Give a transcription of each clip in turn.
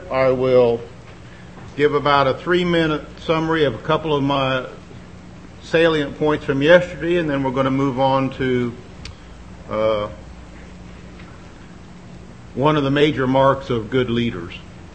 start, I will give about a 3-minute summary of a couple of my salient points from yesterday, and then we're going to move on to one of the major marks of good leaders.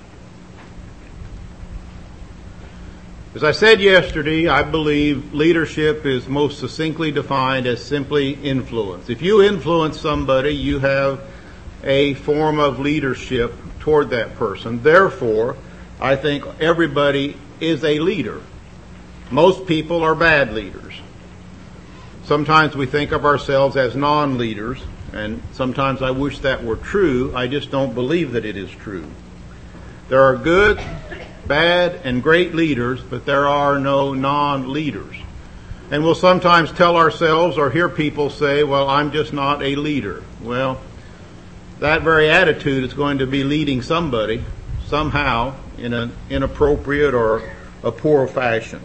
As I said yesterday, I believe leadership is most succinctly defined as simply influence. If you influence somebody, you have a form of leadership toward that person. Therefore, I think everybody is a leader. Most people are bad leaders. Sometimes we think of ourselves as non-leaders, and sometimes I wish that were true. I just don't believe that it is true. There are good, bad, and great leaders, but there are no non-leaders. And we'll sometimes tell ourselves or hear people say, well, I'm just not a leader. Well, that very attitude is going to be leading somebody somehow in an inappropriate or a poor fashion.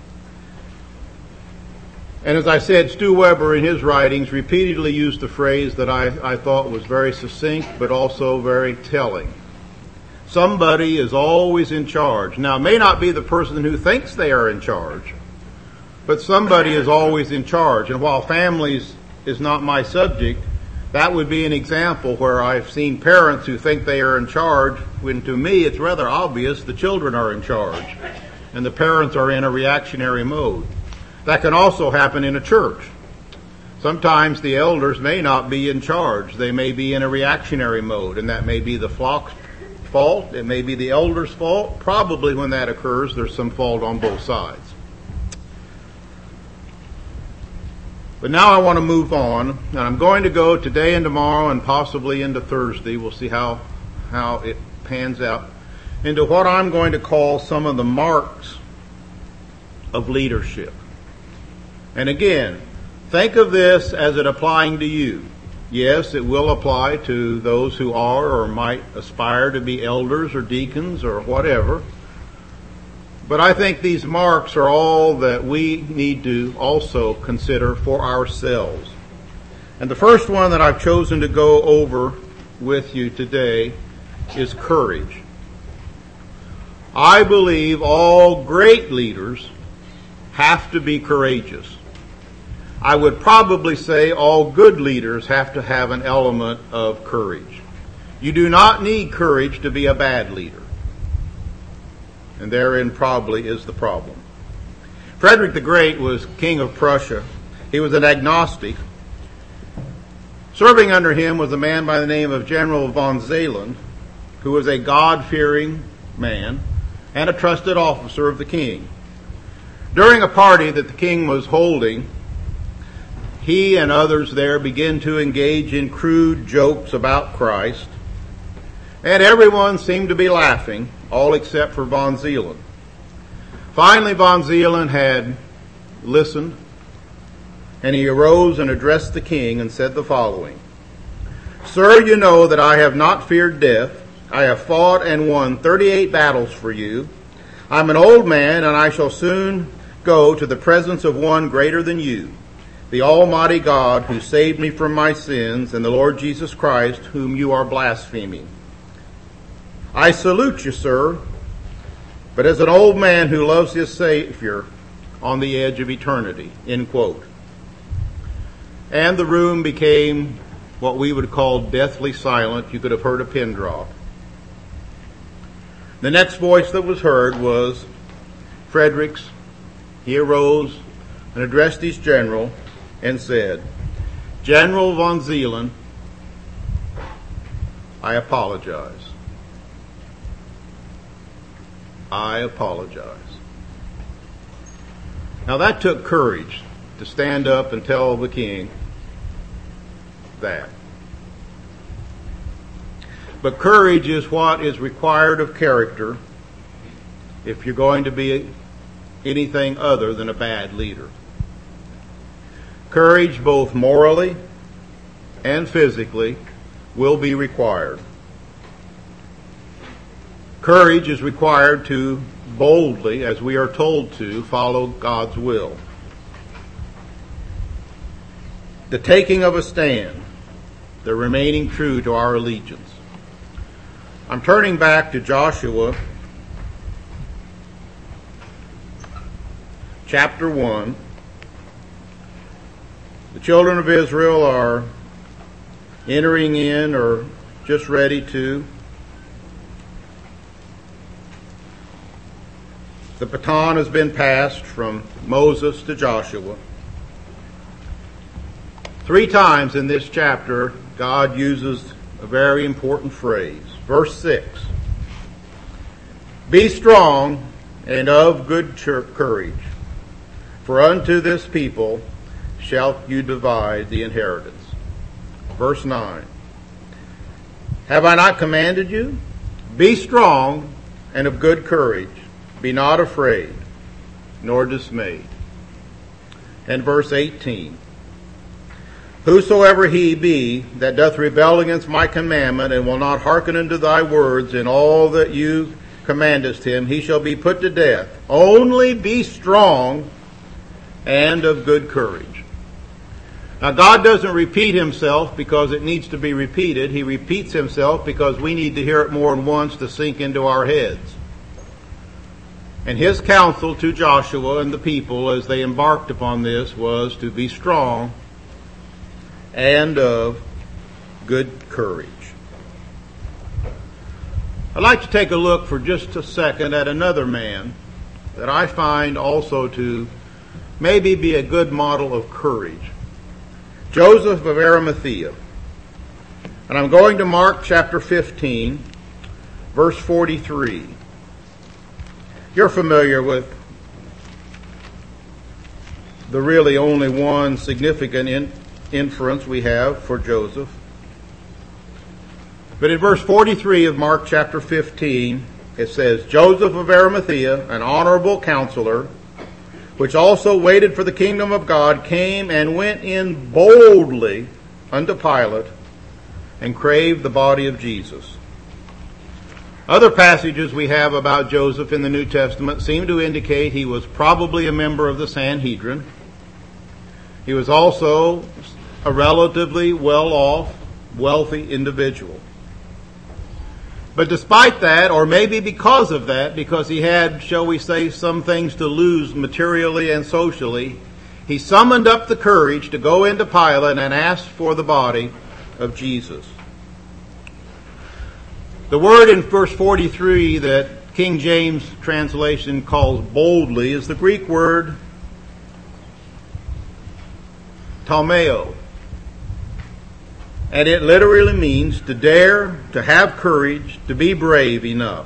And as I said, Stu Weber in his writings repeatedly used the phrase that I thought was very succinct but also very telling. Somebody is always in charge. Now, it may not be the person who thinks they are in charge, but somebody is always in charge. And while families is not my subject, that would be an example where I've seen parents who think they are in charge, when to me it's rather obvious the children are in charge, and the parents are in a reactionary mode. That can also happen in a church. Sometimes the elders may not be in charge. They may be in a reactionary mode, and that may be the flock's fault. It may be the elder's fault. Probably when that occurs, there's some fault on both sides. But now I want to move on, and I'm going to go today and tomorrow and possibly into Thursday. We'll see how it pans out, into what I'm going to call some of the marks of leadership. And again, think of this as it applying to you. Yes, it will apply to those who are or might aspire to be elders or deacons or whatever. But I think these marks are all that we need to also consider for ourselves. And the first one that I've chosen to go over with you today is courage. I believe all great leaders have to be courageous. I would probably say all good leaders have to have an element of courage. You do not need courage to be a bad leader. And therein probably is the problem. Frederick the Great was king of Prussia. He was an agnostic. Serving under him was a man by the name of General von Zelen, who was a God-fearing man and a trusted officer of the king. During a party that the king was holding, he and others there began to engage in crude jokes about Christ, and everyone seemed to be laughing, all except for von Zelen. Finally, von Zelen had listened, and he arose and addressed the king and said the following: "Sir, you know that I have not feared death. I have fought and won 38 battles for you. I'm an old man, and I shall soon go to the presence of one greater than you, the Almighty God who saved me from my sins, and the Lord Jesus Christ, whom you are blaspheming. I salute you, sir, but as an old man who loves his Savior on the edge of eternity." End quote. And the room became what we would call deathly silent. You could have heard a pin drop. The next voice that was heard was Frederick's. He arose and addressed his general and said, "General von Zelen, I apologize. I apologize." Now that took courage to stand up and tell the king that. But courage is what is required of character if you're going to be anything other than a bad leader. Courage, both morally and physically, will be required. Courage is required to boldly, as we are told to, follow God's will. The taking of a stand, the remaining true to our allegiance. I'm turning back to Joshua chapter 1. The children of Israel are entering in or just ready to. The baton has been passed from Moses to Joshua. 3 times in this chapter, God uses a very important phrase. Verse 6. Be strong and of good courage, for unto this people shalt you divide the inheritance. Verse 9. Have I not commanded you? Be strong and of good courage. Be not afraid, nor dismayed. And verse 18. Whosoever he be that doth rebel against my commandment, and will not hearken unto thy words in all that you commandest him, he shall be put to death. Only be strong and of good courage. Now, God doesn't repeat himself because it needs to be repeated. He repeats himself because we need to hear it more than once to sink into our heads. And his counsel to Joshua and the people as they embarked upon this was to be strong and of good courage. I'd like to take a look for just a second at another man that I find also to maybe be a good model of courage. Joseph of Arimathea. And I'm going to Mark chapter 15, verse 43. You're familiar with the really only one significant inference we have for Joseph. But in verse 43 of Mark chapter 15, it says, Joseph of Arimathea, an honorable counselor, which also waited for the kingdom of God, came and went in boldly unto Pilate, and craved the body of Jesus. Other passages we have about Joseph in the New Testament seem to indicate he was probably a member of the Sanhedrin. He was also a relatively well-off, wealthy individual. But despite that, or maybe because of that, because he had, shall we say, some things to lose materially and socially, he summoned up the courage to go into Pilate and ask for the body of Jesus. The word in verse 43 that King James translation calls boldly is the Greek word talmeo. And it literally means to dare, to have courage, to be brave enough.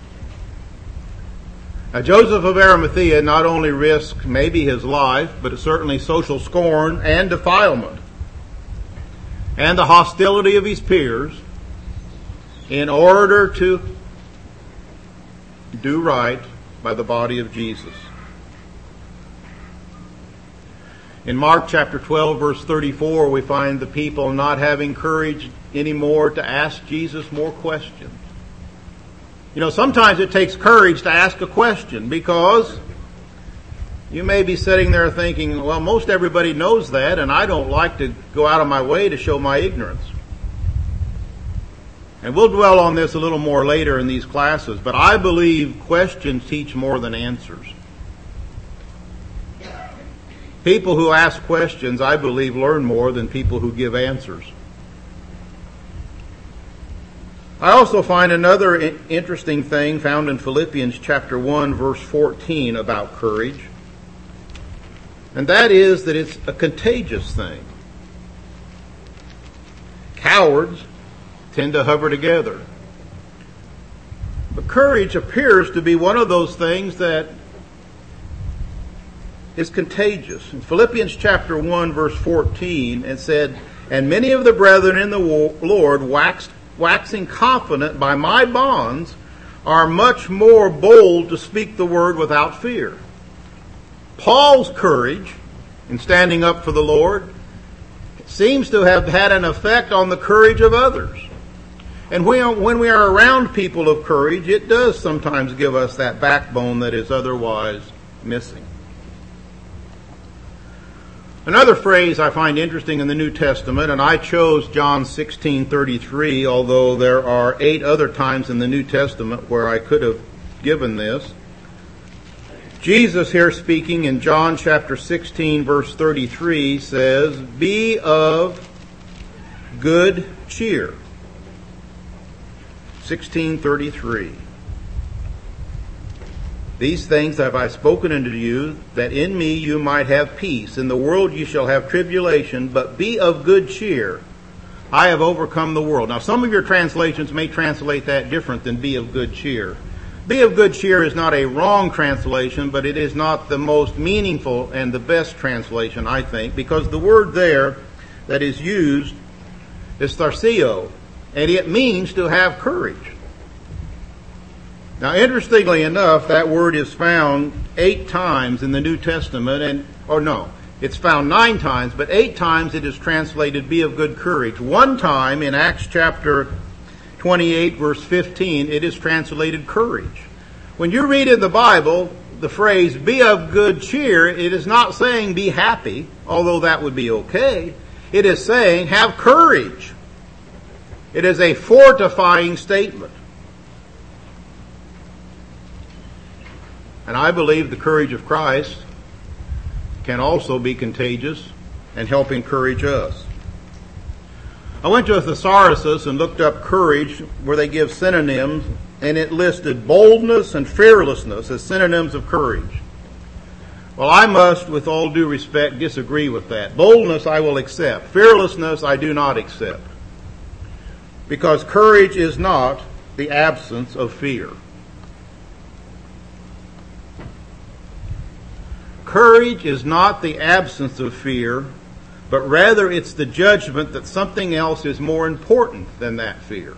Now, Joseph of Arimathea not only risked maybe his life, but certainly social scorn and defilement, and the hostility of his peers, in order to do right by the body of Jesus. In Mark chapter 12, verse 34, we find the people not having courage anymore to ask Jesus more questions. You know, sometimes it takes courage to ask a question, because you may be sitting there thinking, well, most everybody knows that, and I don't like to go out of my way to show my ignorance. And we'll dwell on this a little more later in these classes, but I believe questions teach more than answers. People who ask questions, I believe, learn more than people who give answers. I also find another interesting thing found in Philippians chapter 1, verse 14 about courage. And that is that it's a contagious thing. Cowards tend to hover together. But courage appears to be one of those things that is contagious. In Philippians chapter 1, verse 14, it said, And many of the brethren in the Lord, waxing confident by my bonds, are much more bold to speak the word without fear. Paul's courage in standing up for the Lord seems to have had an effect on the courage of others. And when we are around people of courage, it does sometimes give us that backbone that is otherwise missing. Another phrase I find interesting in the New Testament, and I chose John 16:33, although there are 8 other times in the New Testament where I could have given this. Jesus here speaking in John chapter 16 verse 33 says, "Be of good cheer." 16:33. "These things have I spoken unto you, that in me you might have peace. In the world you shall have tribulation, but be of good cheer. I have overcome the world." Now some of your translations may translate that different than "be of good cheer." "Be of good cheer" is not a wrong translation, but it is not the most meaningful and the best translation, I think, because the word there that is used is tharseo, and it means to have courage. Now, interestingly enough, that word is found 8 times in the New Testament, it's found 9 times, but 8 times it is translated "be of good courage." One time in Acts chapter 28 verse 15, it is translated "courage." When you read in the Bible the phrase "be of good cheer," it is not saying "be happy," although that would be okay. It is saying "have courage." It is a fortifying statement. And I believe the courage of Christ can also be contagious and help encourage us. I went to a thesaurus and looked up courage where they give synonyms, and it listed boldness and fearlessness as synonyms of courage. Well, I must, with all due respect, disagree with that. Boldness I will accept. Fearlessness I do not accept. Because courage is not the absence of fear. Courage is not the absence of fear, but rather it's the judgment that something else is more important than that fear.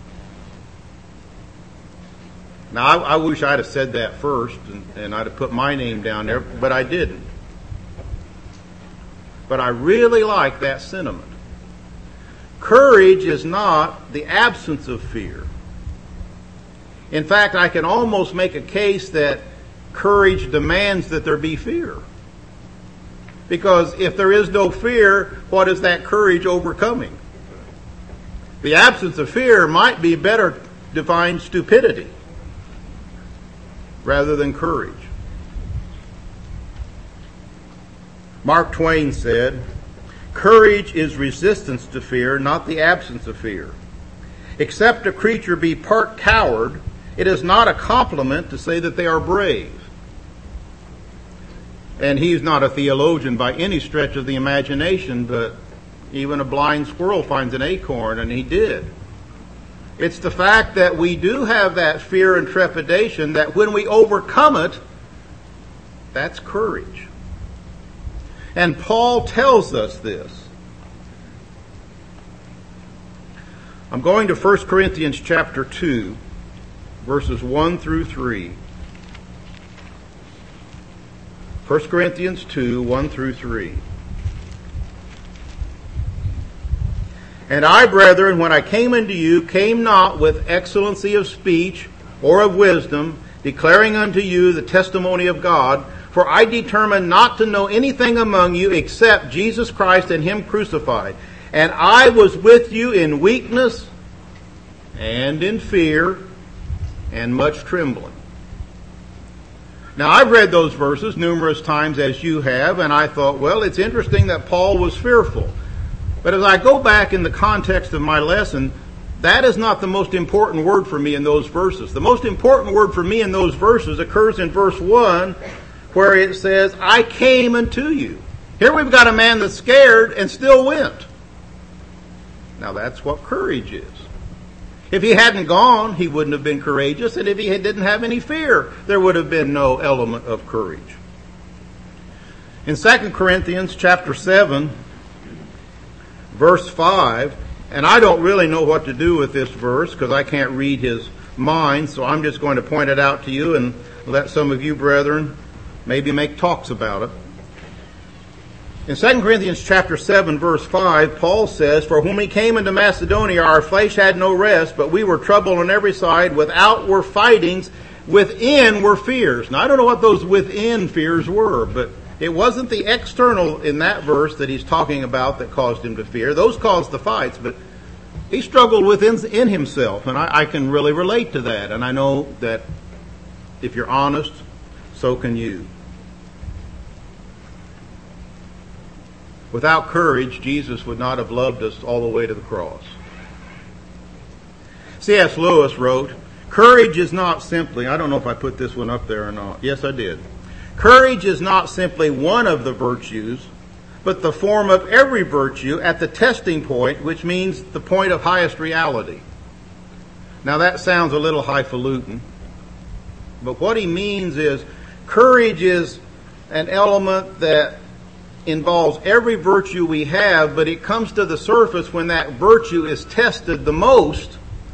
Now, I wish I'd have said that first, and I'd have put my name down there, but I didn't. But I really like that sentiment. Courage is not the absence of fear. In fact, I can almost make a case that courage demands that there be fear. Because if there is no fear, what is that courage overcoming? The absence of fear might be better defined stupidity rather than courage. Mark Twain said, "Courage is resistance to fear, not the absence of fear. Except a creature be part coward, it is not a compliment to say that they are brave." And he's not a theologian by any stretch of the imagination, but even a blind squirrel finds an acorn, and he did. It's the fact that we do have that fear and trepidation, that when we overcome it, that's courage. And Paul tells us this. I'm going to 1 Corinthians chapter 2, verses 1 through 3. 1 Corinthians 2, 1 through 3. "And I, brethren, when I came unto you, came not with excellency of speech or of wisdom, declaring unto you the testimony of God. For I determined not to know anything among you except Jesus Christ and Him crucified. And I was with you in weakness and in fear and much trembling." Now, I've read those verses numerous times as you have, and I thought, well, it's interesting that Paul was fearful. But as I go back in the context of my lesson, that is not the most important word for me in those verses. The most important word for me in those verses occurs in verse 1, where it says, "I came unto you." Here we've got a man that's scared and still went. Now, that's what courage is. If he hadn't gone, he wouldn't have been courageous, and if he didn't have any fear, there would have been no element of courage. In 2 Corinthians chapter 7, verse 5, and I don't really know what to do with this verse because I can't read his mind, so I'm just going to point it out to you and let some of you brethren maybe make talks about it. In 2 Corinthians chapter 7, verse 5, Paul says, "For when we came into Macedonia, our flesh had no rest, but we were troubled on every side. Without were fightings, within were fears." Now, I don't know what those within fears were, but It wasn't the external in that verse that he's talking about that caused him to fear. Those caused the fights, but he struggled within himself, and I can really relate to that. And I know that if you're honest, so can you. Without courage, Jesus would not have loved us all the way to the cross. C.S. Lewis wrote, "Courage is not simply," I don't know if I put this one up there or not. Yes, I did. "Courage is not simply one of the virtues, but the form of every virtue at the testing point, which means the point of highest reality." Now that sounds a little highfalutin, but what he means is courage is an element that involves every virtue we have, but it comes to the surface when that virtue is tested the most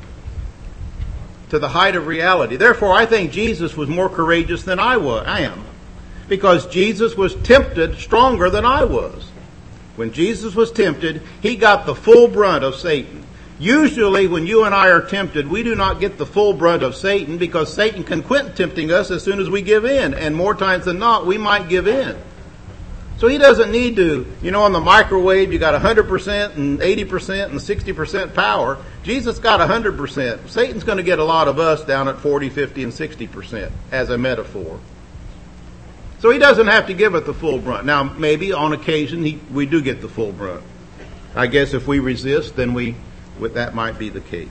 to the height of reality. Therefore, I think Jesus was more courageous than I am. Because Jesus was tempted stronger than I was. When Jesus was tempted, he got the full brunt of Satan. Usually when you and I are tempted, we do not get the full brunt of Satan because Satan can quit tempting us as soon as we give in. And more times than not, we might give in. So he doesn't need to, on the microwave you got 100% and 80% and 60% power. Jesus got 100%. Satan's going to get a lot of us down at 40, 50, and 60% as a metaphor. So he doesn't have to give it the full brunt. Now, maybe on occasion we do get the full brunt. I guess if we resist, then that might be the case.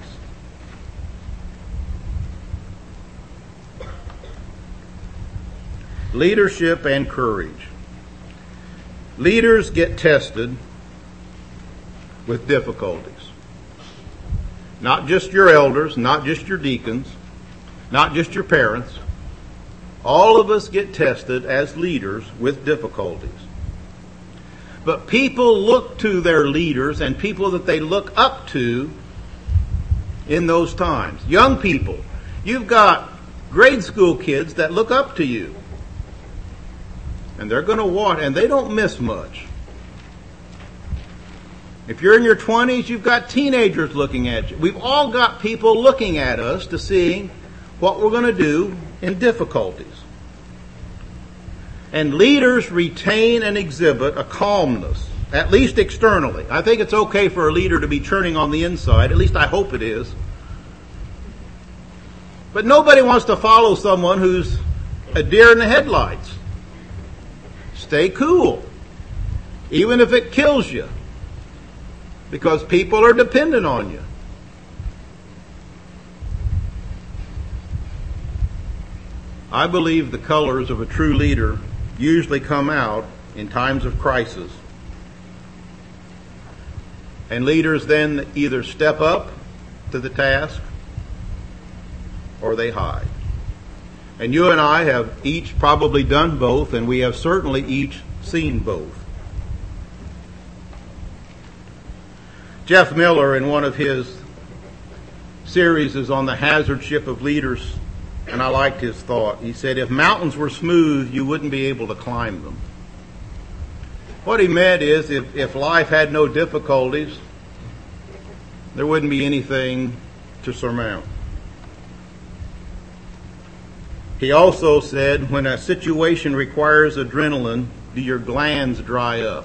Leadership and courage. Leaders get tested with difficulties. Not just your elders, not just your deacons, not just your parents. All of us get tested as leaders with difficulties. But people look to their leaders and people that they look up to in those times. Young people, you've got grade school kids that look up to you. And they're going to watch, and they don't miss much. If you're in your 20s, you've got teenagers looking at you. We've all got people looking at us to see what we're going to do in difficulties. And leaders retain and exhibit a calmness, at least externally. I think it's okay for a leader to be churning on the inside, at least I hope it is. But nobody wants to follow someone who's a deer in the headlights. Stay cool, even if it kills you, because people are dependent on you. I believe the colors of a true leader usually come out in times of crisis. And leaders then either step up to the task or they hide. And you and I have each probably done both, and we have certainly each seen both. Jeff Miller, in one of his series on the hazardship of leaders, and I liked his thought. He said, if mountains were smooth, you wouldn't be able to climb them. What he meant is, if life had no difficulties, there wouldn't be anything to surmount. He also said, when a situation requires adrenaline, do your glands dry up?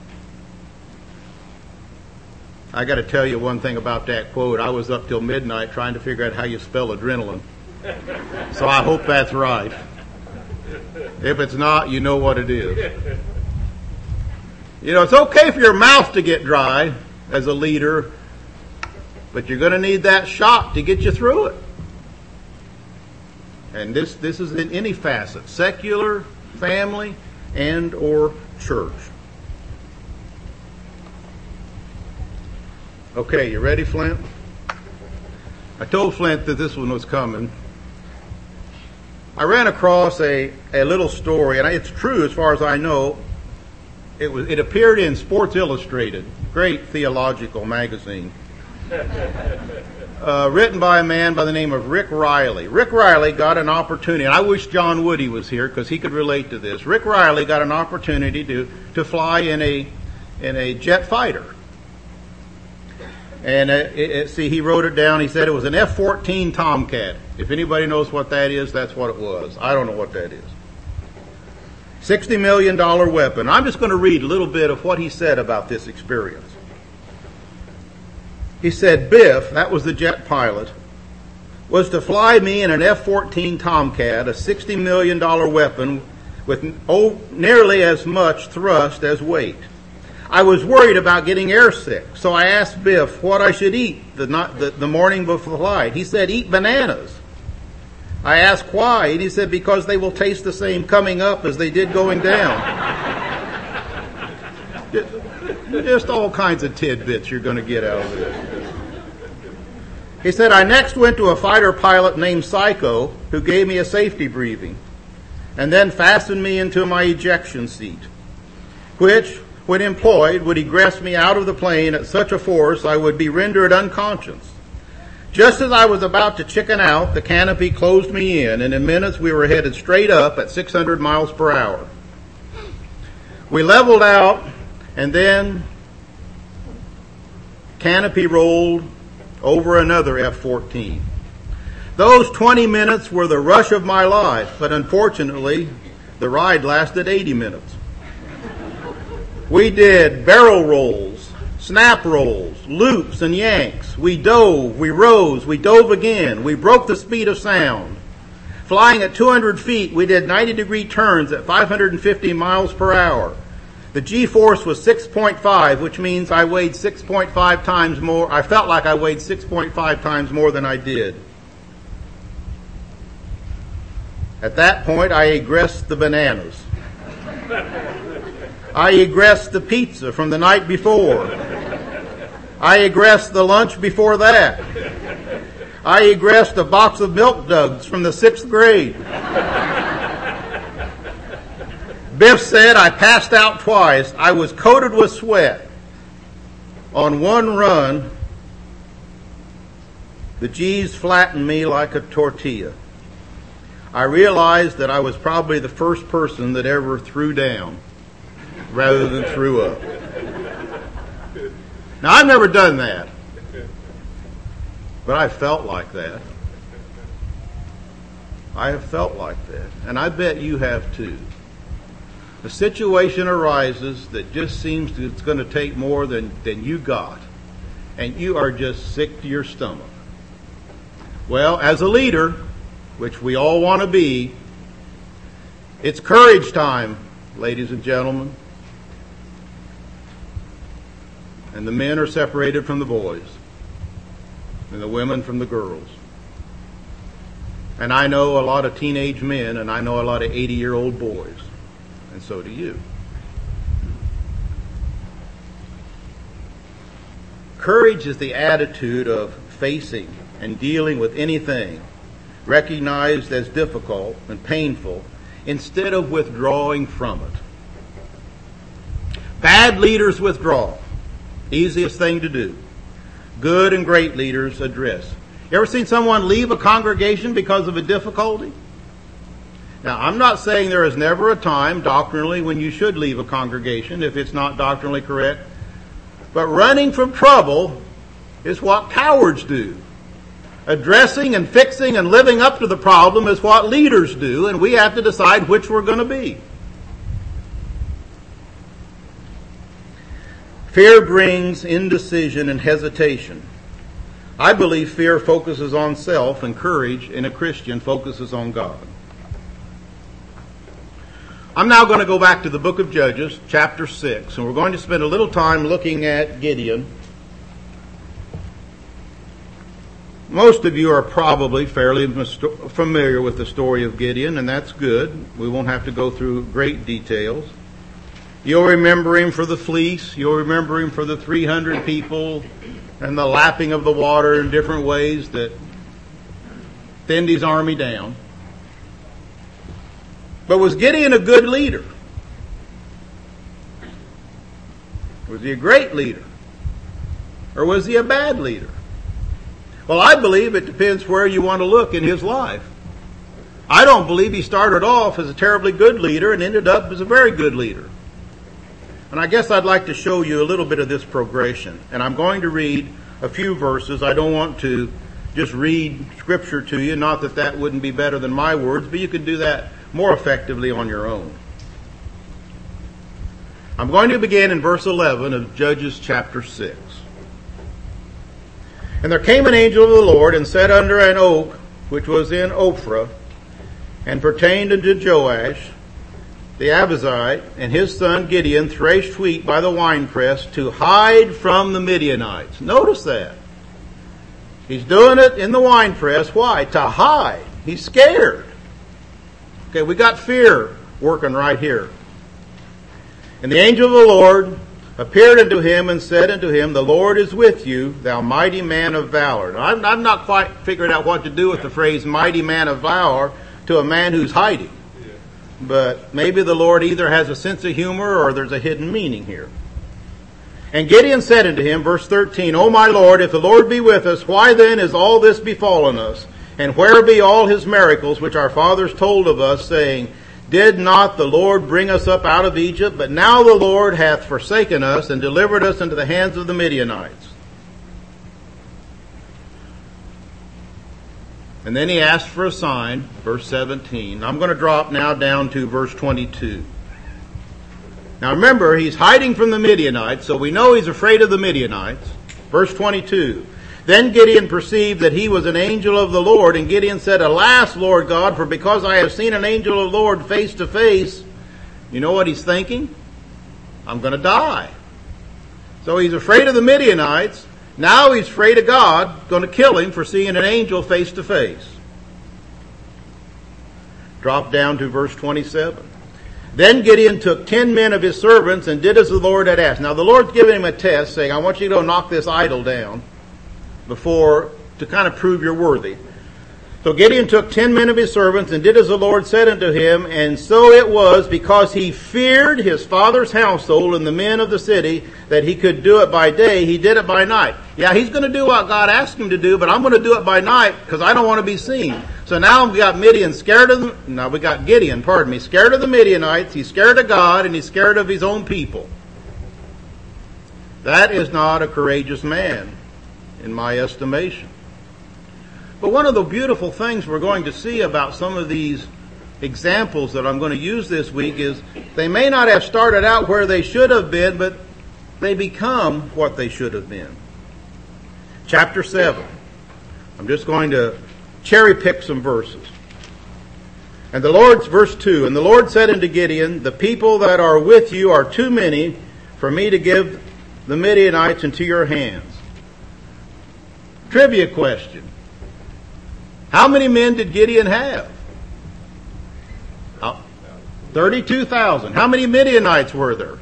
I got to tell you one thing about that quote. I was up till midnight trying to figure out how you spell adrenaline. So I hope that's right. If it's not, you know what it is. It's okay for your mouth to get dry as a leader, but you're going to need that shot to get you through it. And this is in any facet, secular, family, and or church. Okay, you ready, Flint? I told Flint that this one was coming. I ran across a little story, and it's true as far as I know. It appeared in Sports Illustrated, great theological magazine. Written by a man by the name of Rick Riley. Rick Riley got an opportunity, and I wish John Woody was here because he could relate to this. Rick Riley got an opportunity to fly in a jet fighter. And he wrote it down. He said it was an F-14 Tomcat. If anybody knows what that is, that's what it was. I don't know what that is. $60 million weapon. I'm just going to read a little bit of what he said about this experience. He said, Biff, that was the jet pilot, was to fly me in an F-14 Tomcat, a $60 million weapon with nearly as much thrust as weight. I was worried about getting airsick, so I asked Biff what I should eat the morning before the flight. He said, eat bananas. I asked why, and he said, because they will taste the same coming up as they did going down. Just all kinds of tidbits you're going to get out of this. He said, I next went to a fighter pilot named Psycho, who gave me a safety briefing, and then fastened me into my ejection seat, which, when employed, would egress me out of the plane at such a force I would be rendered unconscious. Just as I was about to chicken out, the canopy closed me in, and in minutes we were headed straight up at 600 miles per hour. We leveled out, and then canopy rolled over another F-14. Those 20 minutes were the rush of my life, but unfortunately, the ride lasted 80 minutes. We did barrel rolls, snap rolls, loops and yanks. We dove, we rose, we dove again. We broke the speed of sound. Flying at 200 feet, we did 90-degree turns at 550 miles per hour. The G-force was 6.5, which means I weighed 6.5 times more. I felt like I weighed 6.5 times more than I did. At that point, I egressed the bananas. I egressed the pizza from the night before. I egressed the lunch before that. I egressed a box of Milk Duds from the 6th grade. Biff said I passed out twice. I was coated with sweat. On one run, the G's flattened me like a tortilla. I realized that I was probably the first person that ever threw down rather than threw up. Now, I've never done that, but I felt like that. I have felt like that, and I bet you have too. A situation arises that just seems it's going to take more than you got, and you are just sick to your stomach. Well, as a leader, which we all want to be, it's courage time, ladies and gentlemen. And the men are separated from the boys, and the women from the girls. And I know a lot of teenage men, and I know a lot of 80-year-old boys, and so do you. Courage is the attitude of facing and dealing with anything recognized as difficult and painful instead of withdrawing from it. Bad leaders withdraw. Easiest thing to do. Good and great leaders address. You ever seen someone leave a congregation because of a difficulty? Now, I'm not saying there is never a time doctrinally when you should leave a congregation if it's not doctrinally correct. But running from trouble is what cowards do. Addressing and fixing and living up to the problem is what leaders do, and we have to decide which we're going to be. Fear brings indecision and hesitation. I believe fear focuses on self, and courage in a Christian focuses on God. I'm now going to go back to the book of Judges, chapter 6, and we're going to spend a little time looking at Gideon. Most of you are probably fairly familiar with the story of Gideon, and that's good. We won't have to go through great details. You'll remember him for the fleece. You'll remember him for the 300 people and the lapping of the water in different ways that thinned his army down. But was Gideon a good leader? Was he a great leader? Or was he a bad leader? Well, I believe it depends where you want to look in his life. I don't believe he started off as a terribly good leader and ended up as a very good leader. And I guess I'd like to show you a little bit of this progression. And I'm going to read a few verses. I don't want to just read scripture to you. Not that that wouldn't be better than my words, but you could do that more effectively on your own. I'm going to begin in verse 11 of Judges chapter 6. And there came an angel of the Lord and sat under an oak which was in Ophrah, and pertained unto Joash the Abiezrite, and his son Gideon threshed wheat by the winepress to hide from the Midianites. Notice that. He's doing it in the winepress. Why? To hide. He's scared. Okay, we got fear working right here. And the angel of the Lord appeared unto him and said unto him, The Lord is with you, thou mighty man of valor. Now, I've not quite figured out what to do with the phrase mighty man of valor to a man who's hiding. But maybe the Lord either has a sense of humor or there's a hidden meaning here. And Gideon said unto him, verse 13, O my Lord, if the Lord be with us, why then is all this befallen us? And where be all his miracles which our fathers told of us, saying, Did not the Lord bring us up out of Egypt? But now the Lord hath forsaken us and delivered us into the hands of the Midianites. And then he asked for a sign, verse 17. I'm going to drop now down to verse 22. Now remember, he's hiding from the Midianites, so we know he's afraid of the Midianites. Verse 22. Then Gideon perceived that he was an angel of the Lord, and Gideon said, Alas, Lord God, for because I have seen an angel of the Lord face to face. You know what he's thinking? I'm going to die. So he's afraid of the Midianites. Now he's afraid of God, going to kill him for seeing an angel face to face. Drop down to verse 27. Then Gideon took 10 men of his servants and did as the Lord had asked. Now the Lord's giving him a test, saying, I want you to go knock this idol down to kind of prove you're worthy. So Gideon took 10 men of his servants and did as the Lord said unto him, and so it was, because he feared his father's household and the men of the city, that he could do it by day, he did it by night. Yeah, he's going to do what God asked him to do, but I'm going to do it by night because I don't want to be seen. So now we got Gideon scared of the Midianites, he's scared of God, and he's scared of his own people. That is not a courageous man, in my estimation. But one of the beautiful things we're going to see about some of these examples that I'm going to use this week is they may not have started out where they should have been, but they become what they should have been. Chapter 7. I'm just going to cherry pick some verses. And the Lord's verse 2, And the Lord said unto Gideon, The people that are with you are too many for me to give the Midianites into your hands. Trivia question. How many men did Gideon have? 32,000. How many Midianites were there?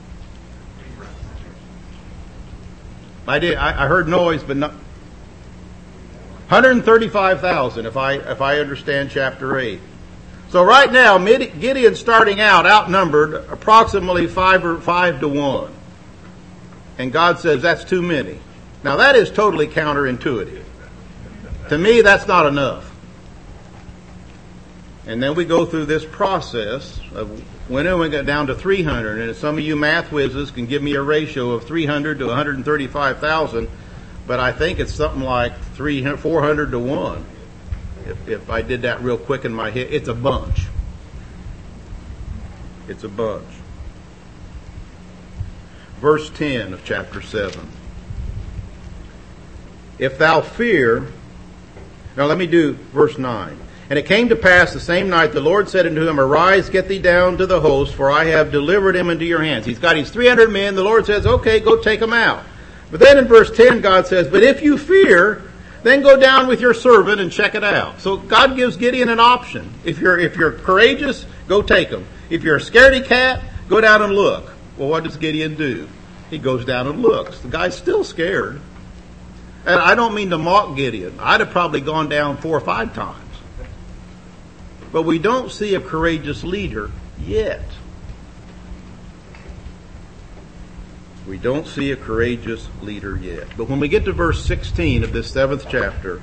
I heard noise, but not. 135,000, if I understand chapter 8. So right now, Gideon's starting out outnumbered approximately 5 to 1. And God says that's too many. Now that is totally counterintuitive. To me, that's not enough. And then we go through this process of when we get down to 300, and some of you math whizzes can give me a ratio of 300 to 135,000, but I think it's something like 400 to 1. If I did that real quick in my head, it's a bunch. It's a bunch. Verse 10 of chapter 7. If thou fear... Now let me do verse 9. And it came to pass the same night the Lord said unto him, Arise, get thee down to the host, for I have delivered him into your hands. He's got his 300 men. The Lord says, okay, go take them out. But then in verse 10 God says, But if you fear, then go down with your servant and check it out. So God gives Gideon an option. If you're courageous, go take them. If you're a scaredy cat, go down and look. Well, what does Gideon do? He goes down and looks. The guy's still scared. And I don't mean to mock Gideon. I'd have probably gone down 4 or 5 times. But we don't see a courageous leader yet. We don't see a courageous leader yet. But when we get to verse 16 of this 7th chapter,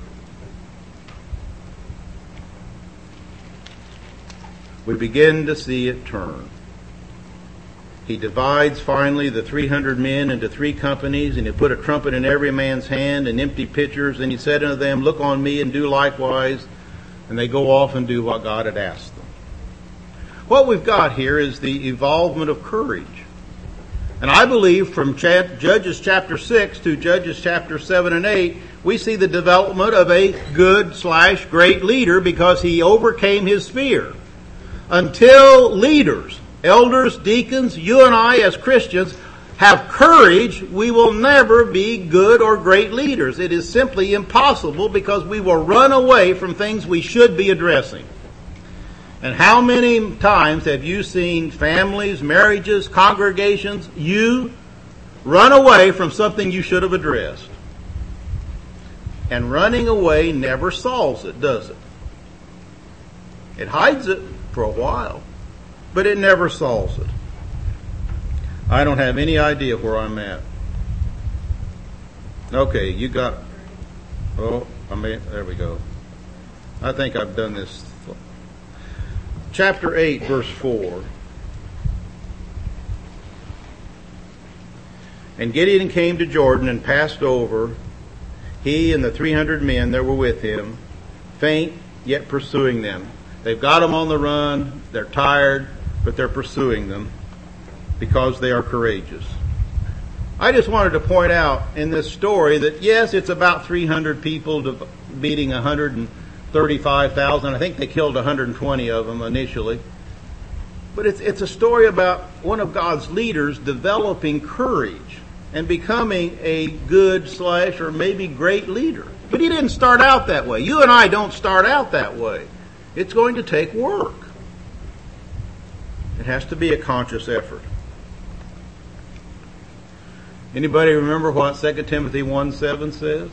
we begin to see it turn. He divides finally the 300 men into 3 companies, and he put a trumpet in every man's hand and empty pitchers, and he said unto them, Look on me and do likewise. And they go off and do what God had asked them. What we've got here is the evolvement of courage. And I believe from Judges chapter 6 to Judges chapter 7 and 8, we see the development of a good/great leader because he overcame his fear. Until leaders, elders, deacons, you and I as Christians have courage, we will never be good or great leaders. It is simply impossible because we will run away from things we should be addressing. And how many times have you seen families, marriages, congregations, you run away from something you should have addressed? And running away never solves it, does it? It hides it for a while, but it never solves it. I don't have any idea where I'm at. Okay, you got... there we go. I think I've done this. Chapter 8, verse 4. And Gideon came to Jordan and passed over, he and the 300 men that were with him, faint, yet pursuing them. They've got them on the run, they're tired, but they're pursuing them because they are courageous. I just wanted to point out in this story that yes, it's about 300 people beating 135,000. I think they killed 120 of them initially. But it's a story about one of God's leaders developing courage and becoming a good / or maybe great leader. But he didn't start out that way. You and I don't start out that way. It's going to take work. It has to be a conscious effort. Anybody remember what 2 Timothy 1:7 says?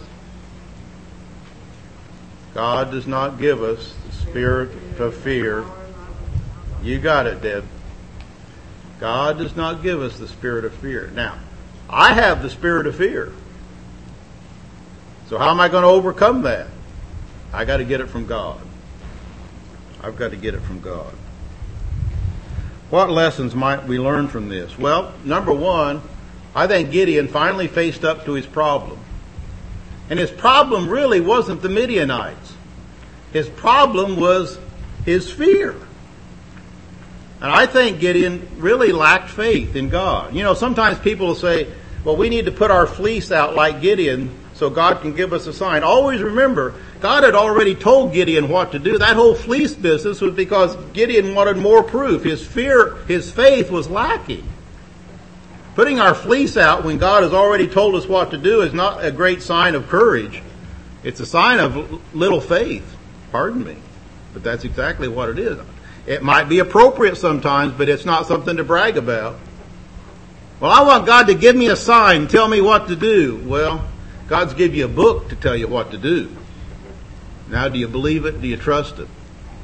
God does not give us the spirit of fear. You got it, Deb. God does not give us the spirit of fear. Now, I have the spirit of fear. So how am I going to overcome that? I got to get it from God. I've got to get it from God. What lessons might we learn from this? Well, number one, I think Gideon finally faced up to his problem. And his problem really wasn't the Midianites. His problem was his fear. And I think Gideon really lacked faith in God. You know, sometimes people will say, well, we need to put our fleece out like Gideon so God can give us a sign. Always remember, God had already told Gideon what to do. That whole fleece business was because Gideon wanted more proof. His faith was lacking. Putting our fleece out when God has already told us what to do is not a great sign of courage. It's a sign of little faith. Pardon me. But that's exactly what it is. It might be appropriate sometimes, but it's not something to brag about. Well, I want God to give me a sign, tell me what to do. Well, God's give you a book to tell you what to do. Now, do you believe it? Do you trust it?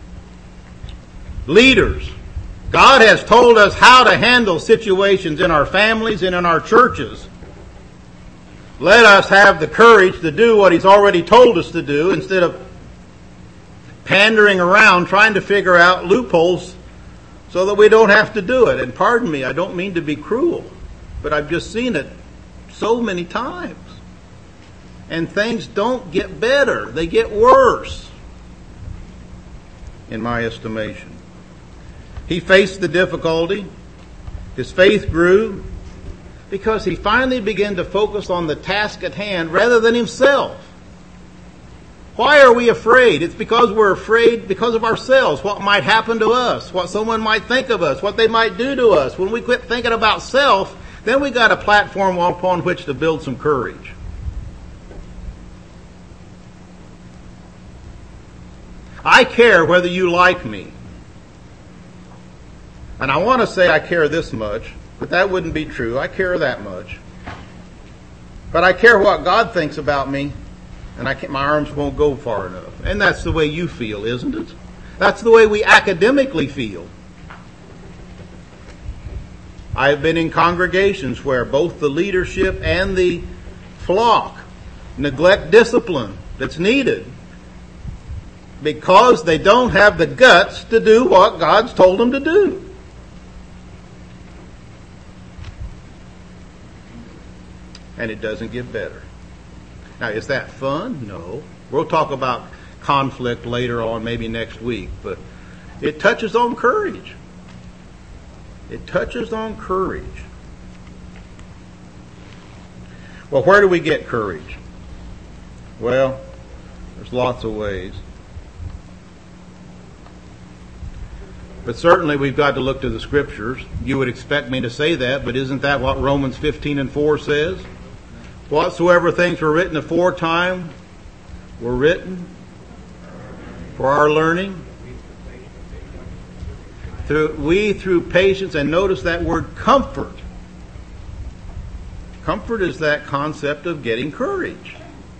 Leaders. God has told us how to handle situations in our families and in our churches. Let us have the courage to do what He's already told us to do instead of pandering around trying to figure out loopholes so that we don't have to do it. And pardon me, I don't mean to be cruel, but I've just seen it so many times. And things don't get better. They get worse, in my estimation. He faced the difficulty. His faith grew because he finally began to focus on the task at hand rather than himself. Why are we afraid? It's because we're afraid because of ourselves, what might happen to us, what someone might think of us, what they might do to us. When we quit thinking about self, then we got a platform upon which to build some courage. I care whether you like me. And I want to say I care this much, but that wouldn't be true. I care that much. But I care what God thinks about me, and my arms won't go far enough. And that's the way you feel, isn't it? That's the way we academically feel. I've been in congregations where both the leadership and the flock neglect discipline that's needed because they don't have the guts to do what God's told them to do. And it doesn't get better. Now, is that fun? No. We'll talk about conflict later on, maybe next week, but it touches on courage. It touches on courage. Well, where do we get courage? Well, there's lots of ways. But certainly we've got to look to the Scriptures. You would expect me to say that, but isn't that what Romans 15:4 says? Whatsoever things were written aforetime were written for our learning. Through patience, and notice that word comfort. Comfort is that concept of getting courage.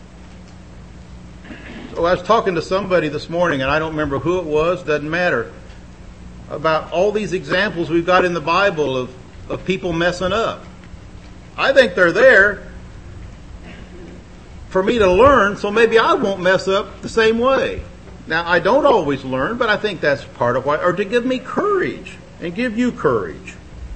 So I was talking to somebody this morning, and I don't remember who it was, doesn't matter, about all these examples we've got in the Bible of people messing up. I think they're there for me to learn, so maybe I won't mess up the same way. Now, I don't always learn, but I think that's part of why, or to give me courage and give you courage.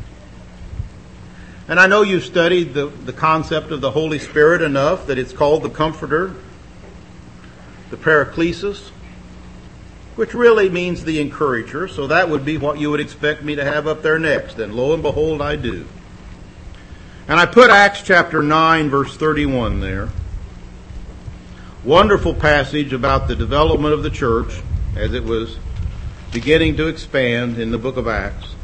And I know you've studied the concept of the Holy Spirit enough that it's called the Comforter, the Paraclesis, which really means the encourager. So that would be what you would expect me to have up there next. And lo and behold, I do. And I put Acts chapter 9, verse 31 there. Wonderful passage about the development of the church as it was beginning to expand in the book of Acts.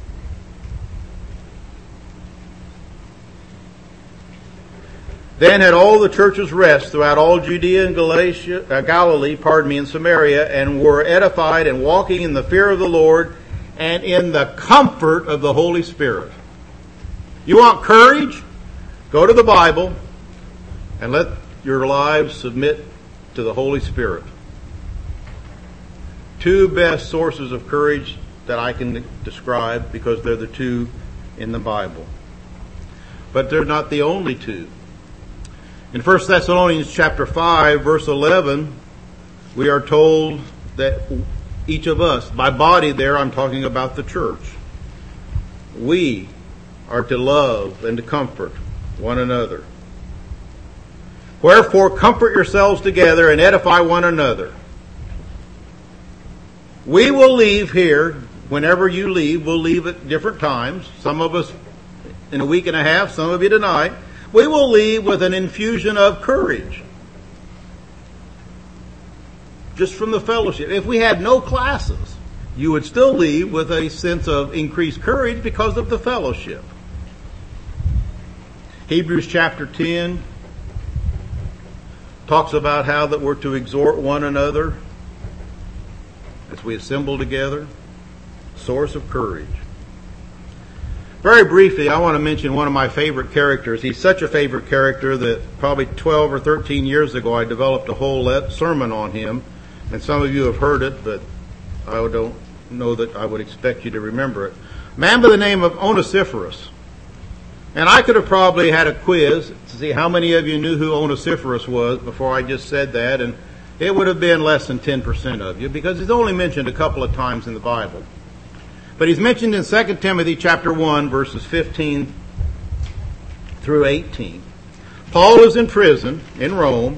Then had all the churches rest throughout all Judea and Galilee, and Samaria, and were edified and walking in the fear of the Lord and in the comfort of the Holy Spirit. You want courage? Go to the Bible and let your lives submit to the Holy Spirit. Two best sources of courage that I can describe, because they're the two in the Bible. But they're not the only two. In 1 Thessalonians chapter 5, verse 11, we are told that each of us, by body there I'm talking about the church, we are to love and to comfort one another. Wherefore, comfort yourselves together and edify one another. We will leave here, whenever you leave, we'll leave at different times. Some of us in a week and a half, some of you tonight. We will leave with an infusion of courage. Just from the fellowship. If we had no classes, you would still leave with a sense of increased courage because of the fellowship. Hebrews chapter 10 talks about how that we're to exhort one another as we assemble together. Source of courage. Very briefly, I want to mention one of my favorite characters. He's such a favorite character that probably 12 or 13 years ago I developed a whole sermon on him. And some of you have heard it, but I don't know that I would expect you to remember it. A man by the name of Onesiphorus. And I could have probably had a quiz to see how many of you knew who Onesiphorus was before I just said that, and it would have been less than 10% of you, because he's only mentioned a couple of times in the Bible. But he's mentioned in 2 Timothy chapter 1, verses 15 through 18. Paul is in prison in Rome,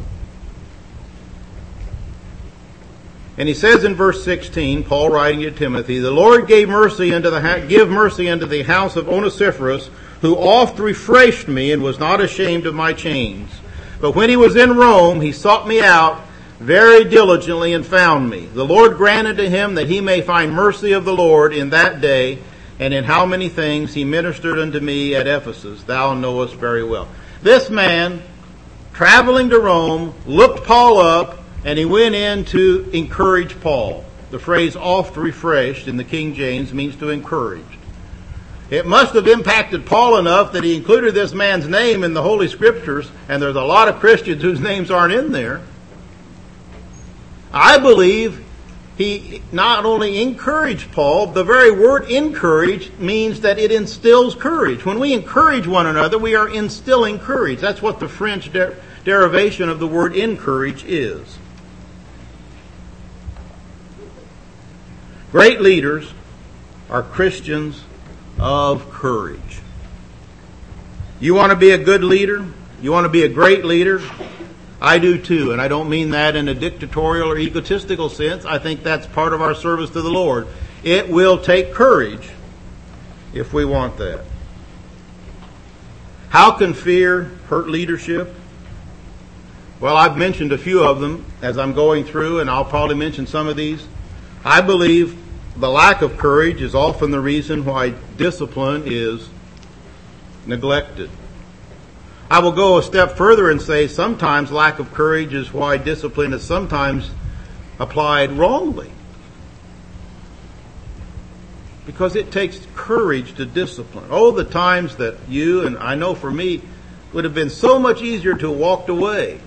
and he says in verse 16, Paul writing to Timothy, "The Lord give mercy unto the house of Onesiphorus, who oft refreshed me and was not ashamed of my chains. But when he was in Rome, he sought me out very diligently and found me. The Lord granted to him that he may find mercy of the Lord in that day, and in how many things he ministered unto me at Ephesus, thou knowest very well." This man, traveling to Rome, looked Paul up, and he went in to encourage Paul. The phrase "oft refreshed" in the King James means to encourage. It must have impacted Paul enough that he included this man's name in the Holy Scriptures, and there's a lot of Christians whose names aren't in there. I believe he not only encouraged Paul, the very word encourage means that it instills courage. When we encourage one another, we are instilling courage. That's what the French derivation of the word encourage is. Great leaders are Christians of courage. You want to be a good leader? You want to be a great leader? I do too, and I don't mean that in a dictatorial or egotistical sense. I think that's part of our service to the Lord. It will take courage if we want that. How can fear hurt leadership? Well, I've mentioned a few of them as I'm going through, and I'll probably mention some of these. I believe the lack of courage is often the reason why discipline is neglected. I will go a step further and say sometimes lack of courage is why discipline is sometimes applied wrongly. Because it takes courage to discipline. Oh, the times that you, and I know for me, would have been so much easier to have walked away.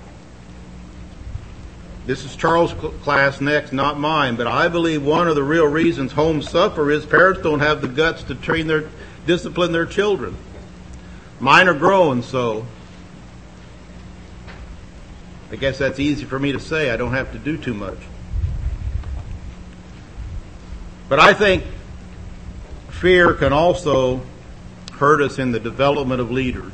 This is Charles' class next, not mine, but I believe one of the real reasons homes suffer is parents don't have the guts to discipline their children. Mine are growing, so I guess that's easy for me to say. I don't have to do too much. But I think fear can also hurt us in the development of leaders.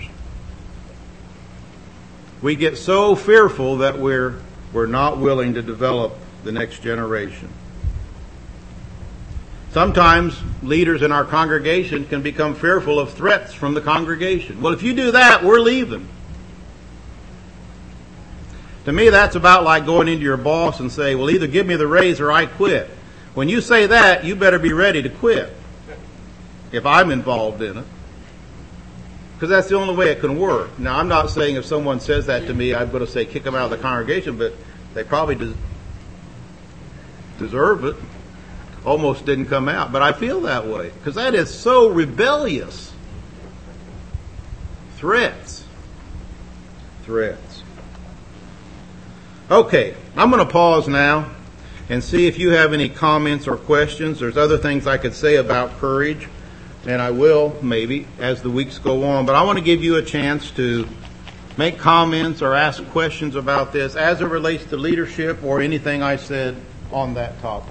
We get so fearful that we're not willing to develop the next generation. Sometimes leaders in our congregation can become fearful of threats from the congregation. Well, if you do that, we're leaving. To me, that's about like going into your boss and say, well, either give me the raise or I quit. When you say that, you better be ready to quit if I'm involved in it. Because that's the only way it can work. Now, I'm not saying if someone says that to me, I'm going to say kick them out of the congregation, but they probably deserve it. Almost didn't come out, but I feel that way because that is so rebellious. Threats. Okay, I'm going to pause now and see if you have any comments or questions. There's other things I could say about courage, and I will maybe as the weeks go on, but I want to give you a chance to make comments or ask questions about this as it relates to leadership or anything I said on that topic.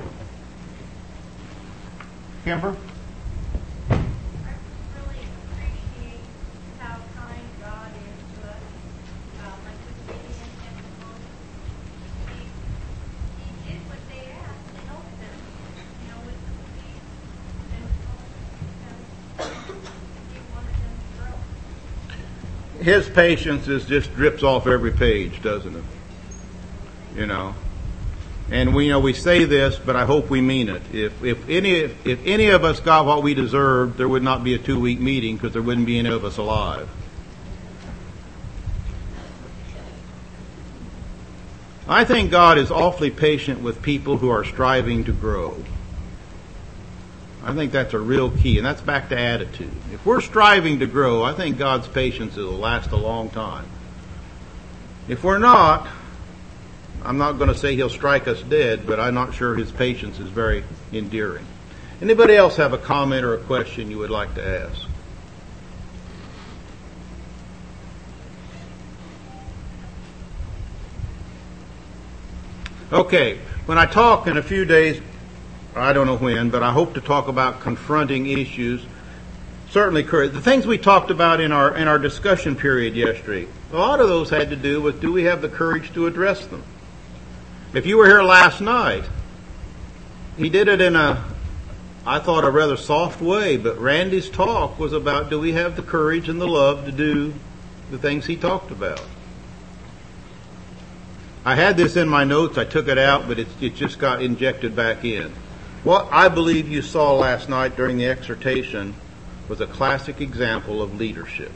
Kimber? I really appreciate how kind God is to us. Like with Gideon and Moses, he did what they asked to help them, with the police and because he wanted them to grow. His patience just drips off every page, doesn't it? And we say this, but I hope we mean it. If any of us got what we deserved, there would not be a 2-week meeting because there wouldn't be any of us alive. I think God is awfully patient with people who are striving to grow. I think that's a real key, and that's back to attitude. If we're striving to grow, I think God's patience will last a long time. If we're not, I'm not going to say he'll strike us dead, but I'm not sure his patience is very endearing. Anybody else have a comment or a question you would like to ask? Okay, when I talk in a few days, I don't know when, but I hope to talk about confronting issues. Certainly courage. The things we talked about in our discussion period yesterday, a lot of those had to do with, do we have the courage to address them? If you were here last night, he did it in I thought, a rather soft way, but Randy's talk was about, do we have the courage and the love to do the things he talked about? I had this in my notes, I took it out, but it just got injected back in. What I believe you saw last night during the exhortation was a classic example of leadership.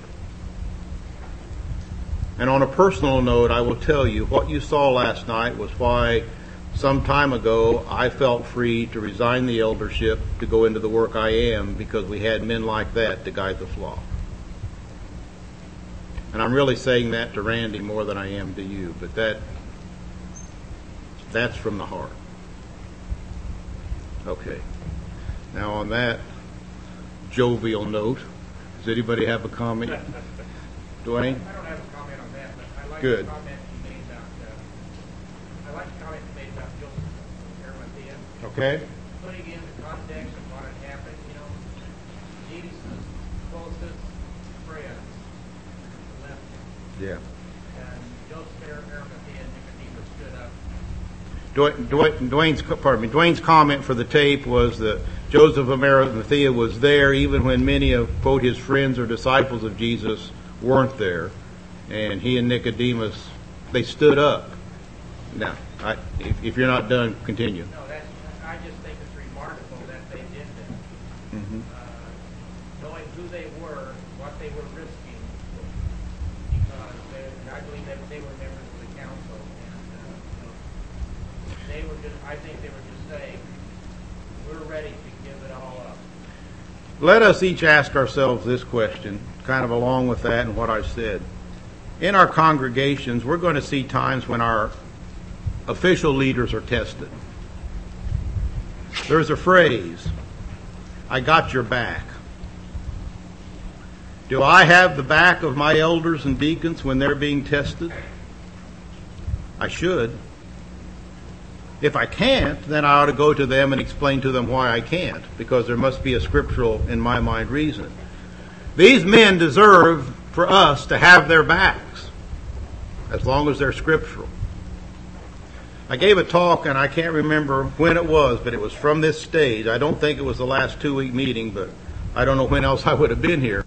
And on a personal note, I will tell you, what you saw last night was why some time ago I felt free to resign the eldership to go into the work I am, because we had men like that to guide the flock. And I'm really saying that to Randy more than I am to you, but that's from the heart. Okay. Now on that jovial note, does anybody have a comment? Dwayne? I don't have a comment on that, but I like Good. the comment you made about Joseph Arimathea. Okay. Putting in the context of what had happened, Jesus' closest friends left him. Yeah. And Joseph Arimathea and Nicodemus stood up. Dwayne's comment for the tape was that Joseph of Arimathea was there even when many of, quote, his friends or disciples of Jesus weren't there. And he and Nicodemus, they stood up. Now, if you're not done, continue. No, I just think it's remarkable that they did that. Mm-hmm. Knowing who they were, what they were risking, because I believe that they were members of the council, and they were just, I think they were just saying, we're ready to give it all up. Let us each ask ourselves this question, kind of along with that and what I said. In our congregations, we're going to see times when our official leaders are tested. There's a phrase, I got your back. Do I have the back of my elders and deacons when they're being tested? I should. If I can't, then I ought to go to them and explain to them why I can't, because there must be a scriptural, in my mind, reason. These men deserve for us to have their backs, as long as they're scriptural. I gave a talk, and I can't remember when it was, but it was from this stage. I don't think it was the last 2-week meeting, but I don't know when else I would have been here.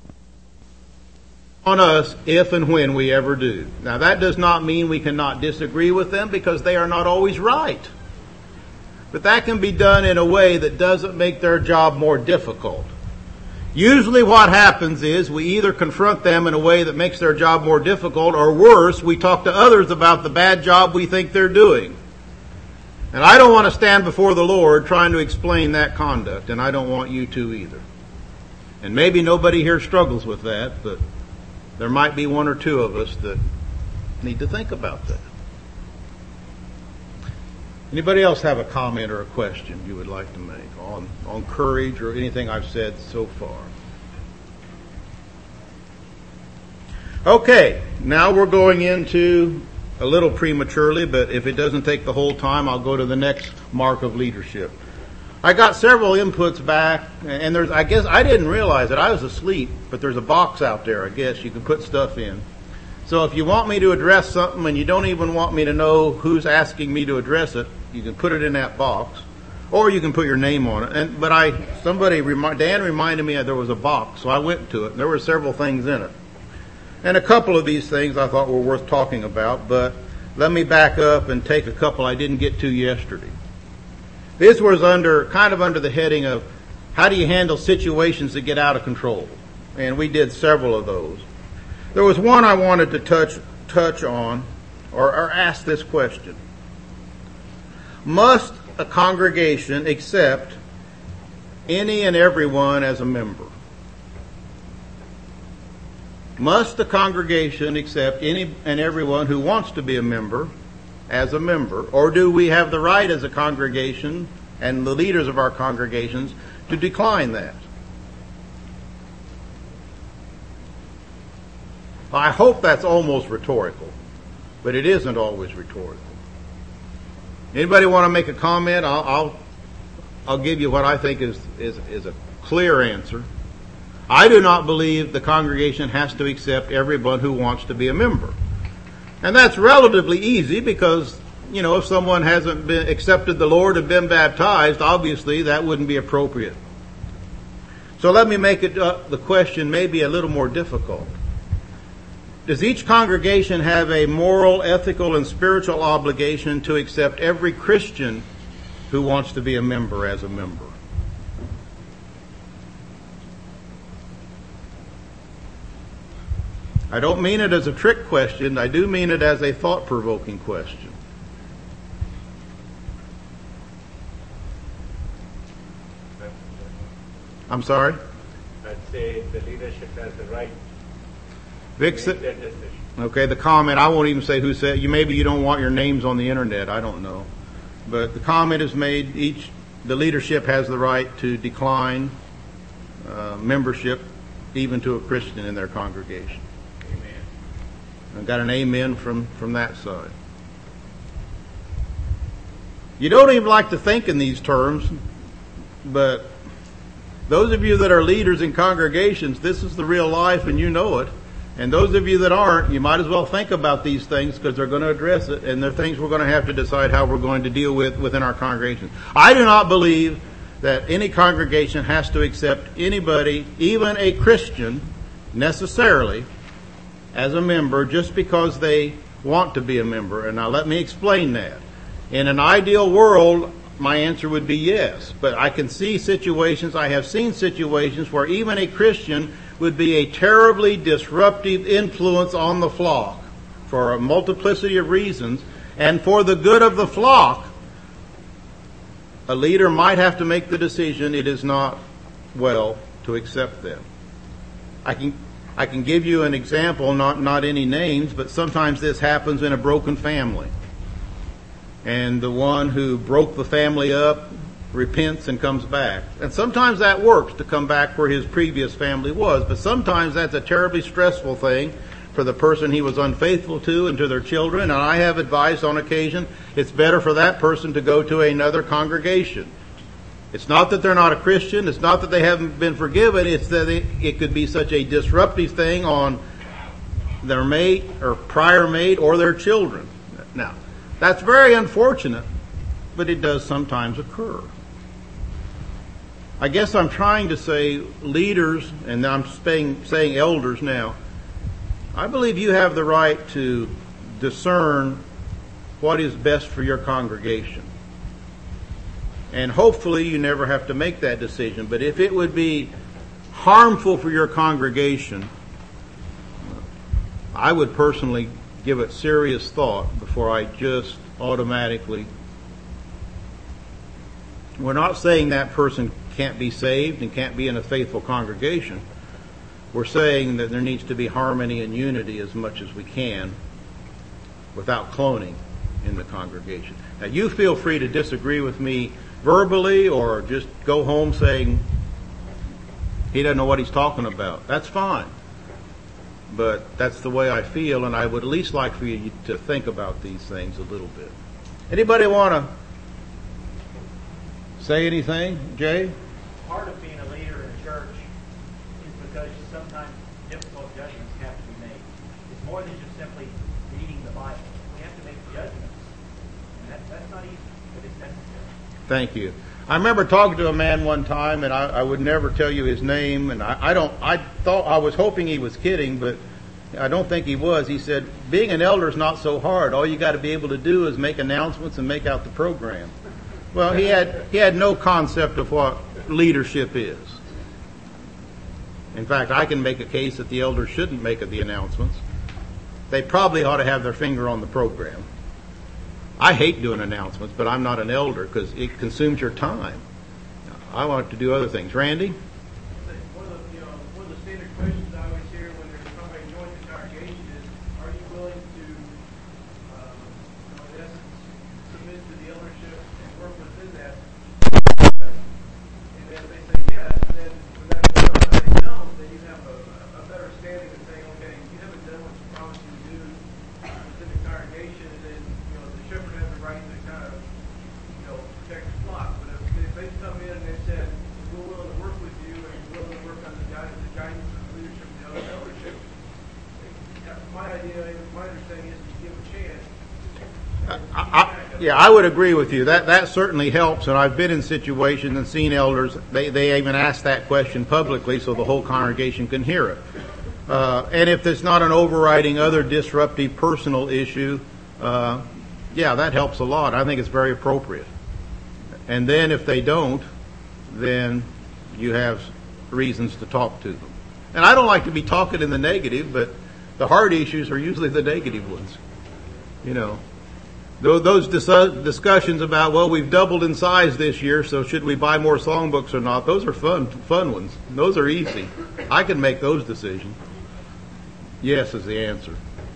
On us, if and when we ever do. Now, that does not mean we cannot disagree with them, because they are not always right. But that can be done in a way that doesn't make their job more difficult. Usually what happens is we either confront them in a way that makes their job more difficult, or worse, we talk to others about the bad job we think they're doing. And I don't want to stand before the Lord trying to explain that conduct, and I don't want you to either. And maybe nobody here struggles with that, but there might be one or two of us that need to think about that. Anybody else have a comment or a question you would like to make on courage or anything I've said so far? Okay, now we're going into, a little prematurely, but if it doesn't take the whole time, I'll go to the next mark of leadership. I got several inputs back, and I guess I didn't realize it. I was asleep, but there's a box out there, I guess, you can put stuff in. So if you want me to address something and you don't even want me to know who's asking me to address it, you can put it in that box, or you can put your name on it. Dan reminded me there was a box, so I went to it. And there were several things in it, and a couple of these things I thought were worth talking about. But let me back up and take a couple I didn't get to yesterday. This was kind of under the heading of how do you handle situations that get out of control, and we did several of those. There was one I wanted to touch on, or ask this question. Must a congregation accept any and everyone as a member? Must the congregation accept any and everyone who wants to be a member as a member? Or do we have the right as a congregation and the leaders of our congregations to decline that? I hope that's almost rhetorical, but it isn't always rhetorical. Anybody want to make a comment? I'll give you what I think is a clear answer. I do not believe the congregation has to accept everyone who wants to be a member. And that's relatively easy because, if someone hasn't been accepted the Lord and been baptized, obviously that wouldn't be appropriate. So let me make it the question maybe a little more difficult. Does each congregation have a moral, ethical, and spiritual obligation to accept every Christian who wants to be a member as a member? I don't mean it as a trick question. I do mean it as a thought-provoking question. I'm sorry? I'd say the leadership has the right Vic to said, make that decision. okay, the comment, I won't even say who said, maybe you don't want your names on the internet, I don't know. But the comment is made, the leadership has the right to decline membership even to a Christian in their congregation. Amen. I got an amen from that side. You don't even like to think in these terms, but those of you that are leaders in congregations, this is the real life and you know it. And those of you that aren't, you might as well think about these things because they're going to address it, and they're things we're going to have to decide how we're going to deal with within our congregation. I do not believe that any congregation has to accept anybody, even a Christian, necessarily as a member just because they want to be a member. And now let me explain that. In an ideal world, my answer would be yes. But I can see situations, I have seen situations where even a Christian would be a terribly disruptive influence on the flock for a multiplicity of reasons. And for the good of the flock, a leader might have to make the decision it is not well to accept them. I can give you an example, not any names, but sometimes this happens in a broken family. And the one who broke the family up repents and comes back. And sometimes that works to come back where his previous family was, but sometimes that's a terribly stressful thing for the person he was unfaithful to and to their children. And I have advised on occasion, it's better for that person to go to another congregation. It's not that they're not a Christian. It's not that they haven't been forgiven. It's that it could be such a disruptive thing on their mate or prior mate or their children. Now, that's very unfortunate, but it does sometimes occur. I guess I'm trying to say leaders, and I'm saying elders now, I believe you have the right to discern what is best for your congregation. And hopefully you never have to make that decision. But if it would be harmful for your congregation, I would personally give it serious thought before I just automatically. We're not saying that person can't be saved and can't be in a faithful congregation. We're saying that there needs to be harmony and unity as much as we can without cloning in the congregation. Now, you feel free to disagree with me verbally or just go home saying he doesn't know what he's talking about. That's fine. But that's the way I feel, and I would at least like for you to think about these things a little bit. Anybody want to say anything, Jay? Part of being a leader in a church is because sometimes difficult judgments have to be made. It's more than just simply reading the Bible. We have to make judgments. And that's not easy, but it's necessary. Thank you. I remember talking to a man one time, and I would never tell you his name, and I was hoping he was kidding, but I don't think he was. He said, being an elder is not so hard. All you got to be able to do is make announcements and make out the program. Well, he had no concept of what leadership is. In fact, I can make a case that the elders shouldn't make the announcements. They probably ought to have their finger on the program. I hate doing announcements, but I'm not an elder because it consumes your time. I want to do other things. Randy? One of the standard questions I always hear when there's somebody joining the congregation is, are you willing to, in essence, submit to the eldership and work within that? And if they say yes, then when that somebody knows, then you have a better standing of saying, okay, you haven't done what you promised you to do within the congregation, and then the shepherd has the right to kind of protect the flock. But if they come in and they said, we're willing to work with you and we're willing to work under the guidance of the leadership of the other eldership, my understanding is you give a chance. I would agree with you. That certainly helps, and I've been in situations and seen elders, they even ask that question publicly so the whole congregation can hear it. And if there's not an overriding other disruptive personal issue, that helps a lot. I think it's very appropriate. And then if they don't, then you have reasons to talk to them. And I don't like to be talking in the negative, but the hard issues are usually the negative ones. Those discussions about, well, we've doubled in size this year, so should we buy more songbooks or not? Those are fun ones. Those are easy. I can make those decisions. Yes is the answer.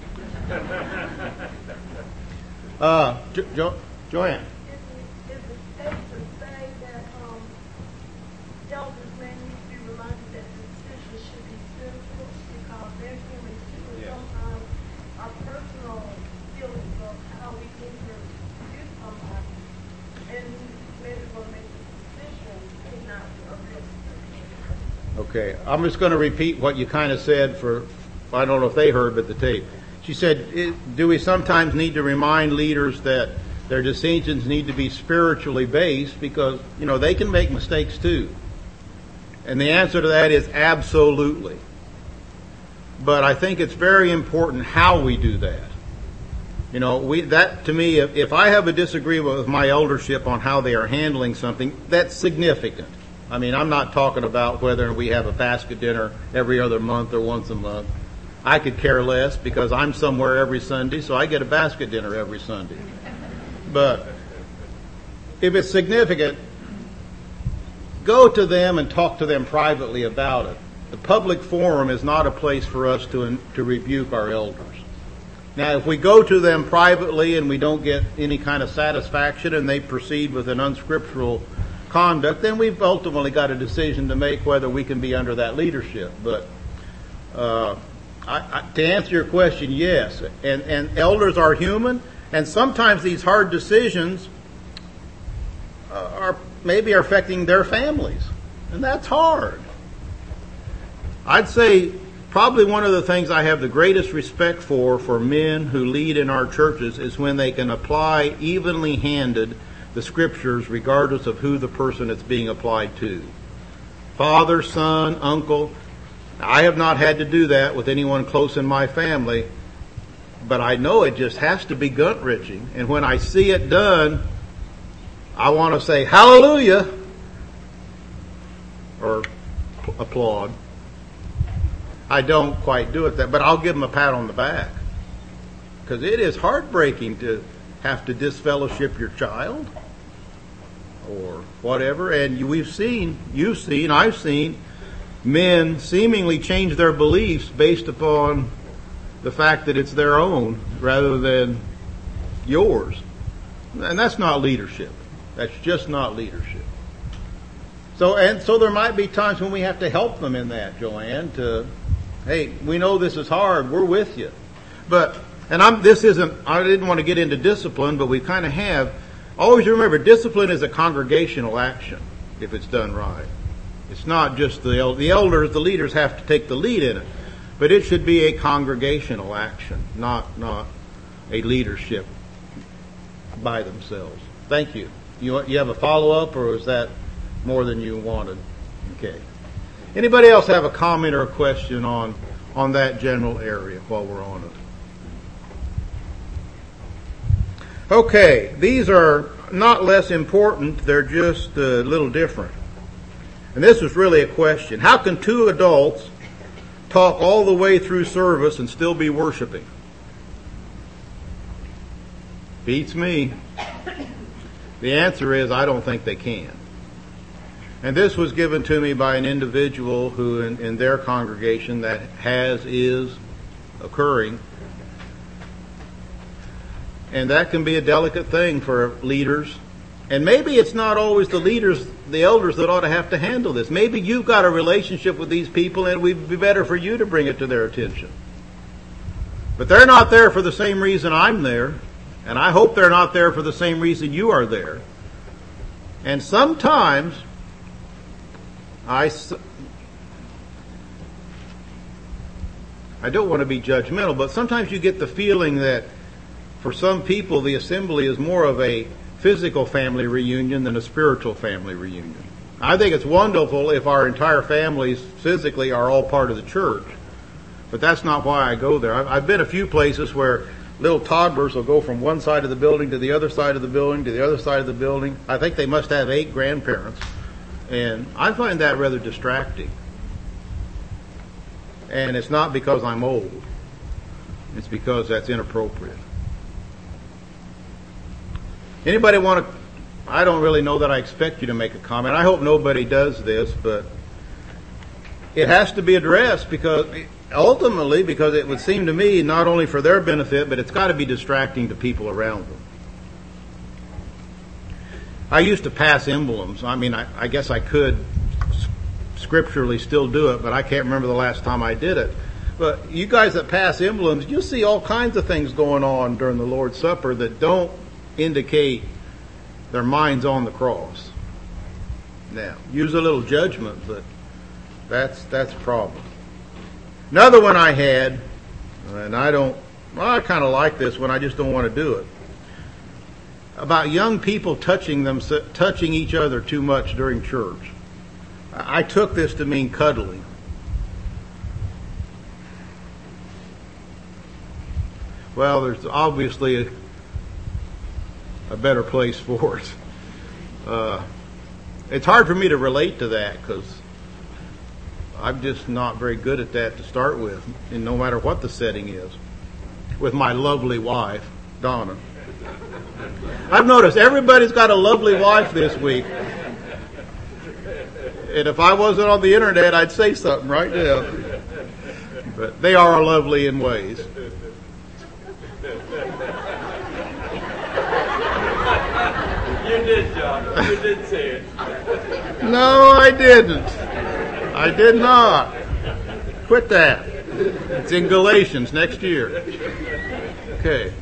Joanne. Is it safe to say that elders may need to be reminded that the decision should be spiritual because they're human too, and sometimes our personal feelings of how we enter to somebody and maybe will make a decision may not be a risk. Okay, I'm just going to repeat what you kind of said for I don't know if they heard, but the tape. She said, do we sometimes need to remind leaders that their decisions need to be spiritually based because, they can make mistakes too? And the answer to that is absolutely. But I think it's very important how we do that. That to me, if I have a disagreement with my eldership on how they are handling something, that's significant. I mean, I'm not talking about whether we have a basket dinner every other month or once a month. I could care less because I'm somewhere every Sunday, so I get a basket dinner every Sunday. But if it's significant, go to them and talk to them privately about it. The public forum is not a place for us to rebuke our elders. Now, if we go to them privately and we don't get any kind of satisfaction and they proceed with an unscriptural conduct, then we've ultimately got a decision to make whether we can be under that leadership. But to answer your question, yes. And elders are human, and sometimes these hard decisions are affecting their families. And that's hard. I'd say probably one of the things I have the greatest respect for men who lead in our churches is when they can apply evenly handed the scriptures regardless of who the person it's being applied to. Father, son, uncle. I have not had to do that with anyone close in my family, but I know it just has to be gut-wrenching. And when I see it done, I want to say hallelujah or applaud. I don't quite do it that, but I'll give them a pat on the back. Because it is heartbreaking to have to disfellowship your child or whatever. And you've seen, I've seen men seemingly change their beliefs based upon the fact that it's their own rather than yours. And that's not leadership. That's just not leadership. So there might be times when we have to help them in that, Joanne, hey, we know this is hard. We're with you. I didn't want to get into discipline, but we kind of have. Always remember, discipline is a congregational action if it's done right. It's not just the elders, the leaders have to take the lead in it. But it should be a congregational action, not a leadership by themselves. Thank you. You have a follow-up, or is that more than you wanted? Okay. Anybody else have a comment or a question on that general area while we're on it? Okay, these are not less important, they're just a little different. And this was really a question. How can two adults talk all the way through service and still be worshiping? Beats me. The answer is I don't think they can. And this was given to me by an individual who in their congregation that is occurring. And that can be a delicate thing for leaders. And maybe it's not always the elders that ought to have to handle this. Maybe you've got a relationship with these people and it would be better for you to bring it to their attention. But they're not there for the same reason I'm there. And I hope they're not there for the same reason you are there. And sometimes I don't want to be judgmental, but sometimes you get the feeling that for some people the assembly is more of a physical family reunion than a spiritual family reunion. I think it's wonderful if our entire families physically are all part of the church, but that's not why I go there. I've been a few places where little toddlers will go from one side of the building to the other side of the building to the other side of the building. I think they must have 8 grandparents. And I find that rather distracting. And it's not because I'm old. It's because that's inappropriate. Anybody want to... I don't really know that I expect you to make a comment. I hope nobody does this, but it has to be addressed because it would seem to me not only for their benefit, but it's got to be distracting to people around them. I used to pass emblems. I mean, I guess I could scripturally still do it, but I can't remember the last time I did it. But you guys that pass emblems, you'll see all kinds of things going on during the Lord's Supper that don't indicate their minds on the cross. Now, use a little judgment, but that's a problem. Another one I had, and I kind of like this one, I just don't want to do it, about young people touching each other too much during church. I took this to mean cuddling. Well, there's obviously a better place for it. It's hard for me to relate to that because I'm just not very good at that to start with, and no matter what the setting is. With my lovely wife, Donna. I've noticed everybody's got a lovely wife this week. And if I wasn't on the internet, I'd say something right now. But they are lovely in ways. You did, John. You did say it. No, I didn't. I did not. Quit that. It's in Galatians next year. Okay.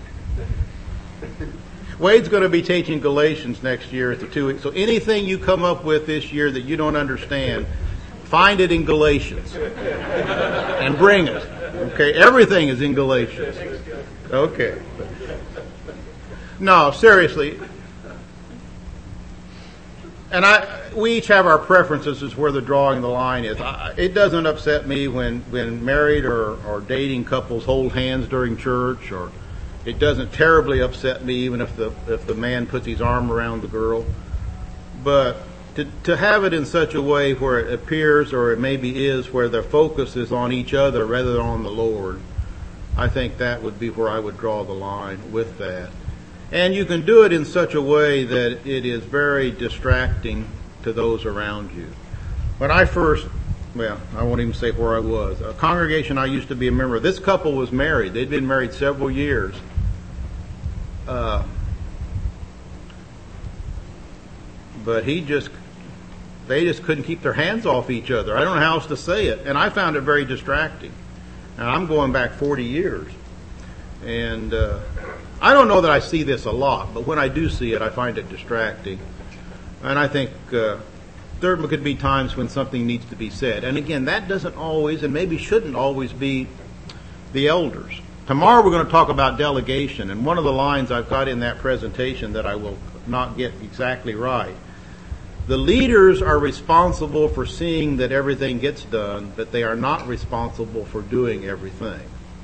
Wade's going to be teaching Galatians next year at the 2 weeks. So anything you come up with this year that you don't understand, find it in Galatians. And bring it. Okay? Everything is in Galatians. Okay. No, seriously. And we each have our preferences as where the drawing the line is. It doesn't upset me when married or dating couples hold hands during church, or it doesn't terribly upset me even if the man puts his arm around the girl. But to have it in such a way where it appears, or it maybe is, where their focus is on each other rather than on the Lord, I think that would be where I would draw the line with that. And you can do it in such a way that it is very distracting to those around you. When I first, I won't even say where I was, a congregation I used to be a member of, this couple was married. They'd been married several years. But they just couldn't keep their hands off each other. I don't know how else to say it. And I found it very distracting. Now, I'm going back 40 years. And I don't know that I see this a lot, but when I do see it, I find it distracting. And I think there could be times when something needs to be said. And again, that doesn't always, and maybe shouldn't always, be the elders. Tomorrow we're going to talk about delegation, and one of the lines I've got in that presentation that I will not get exactly right. The leaders are responsible for seeing that everything gets done, but they are not responsible for doing everything.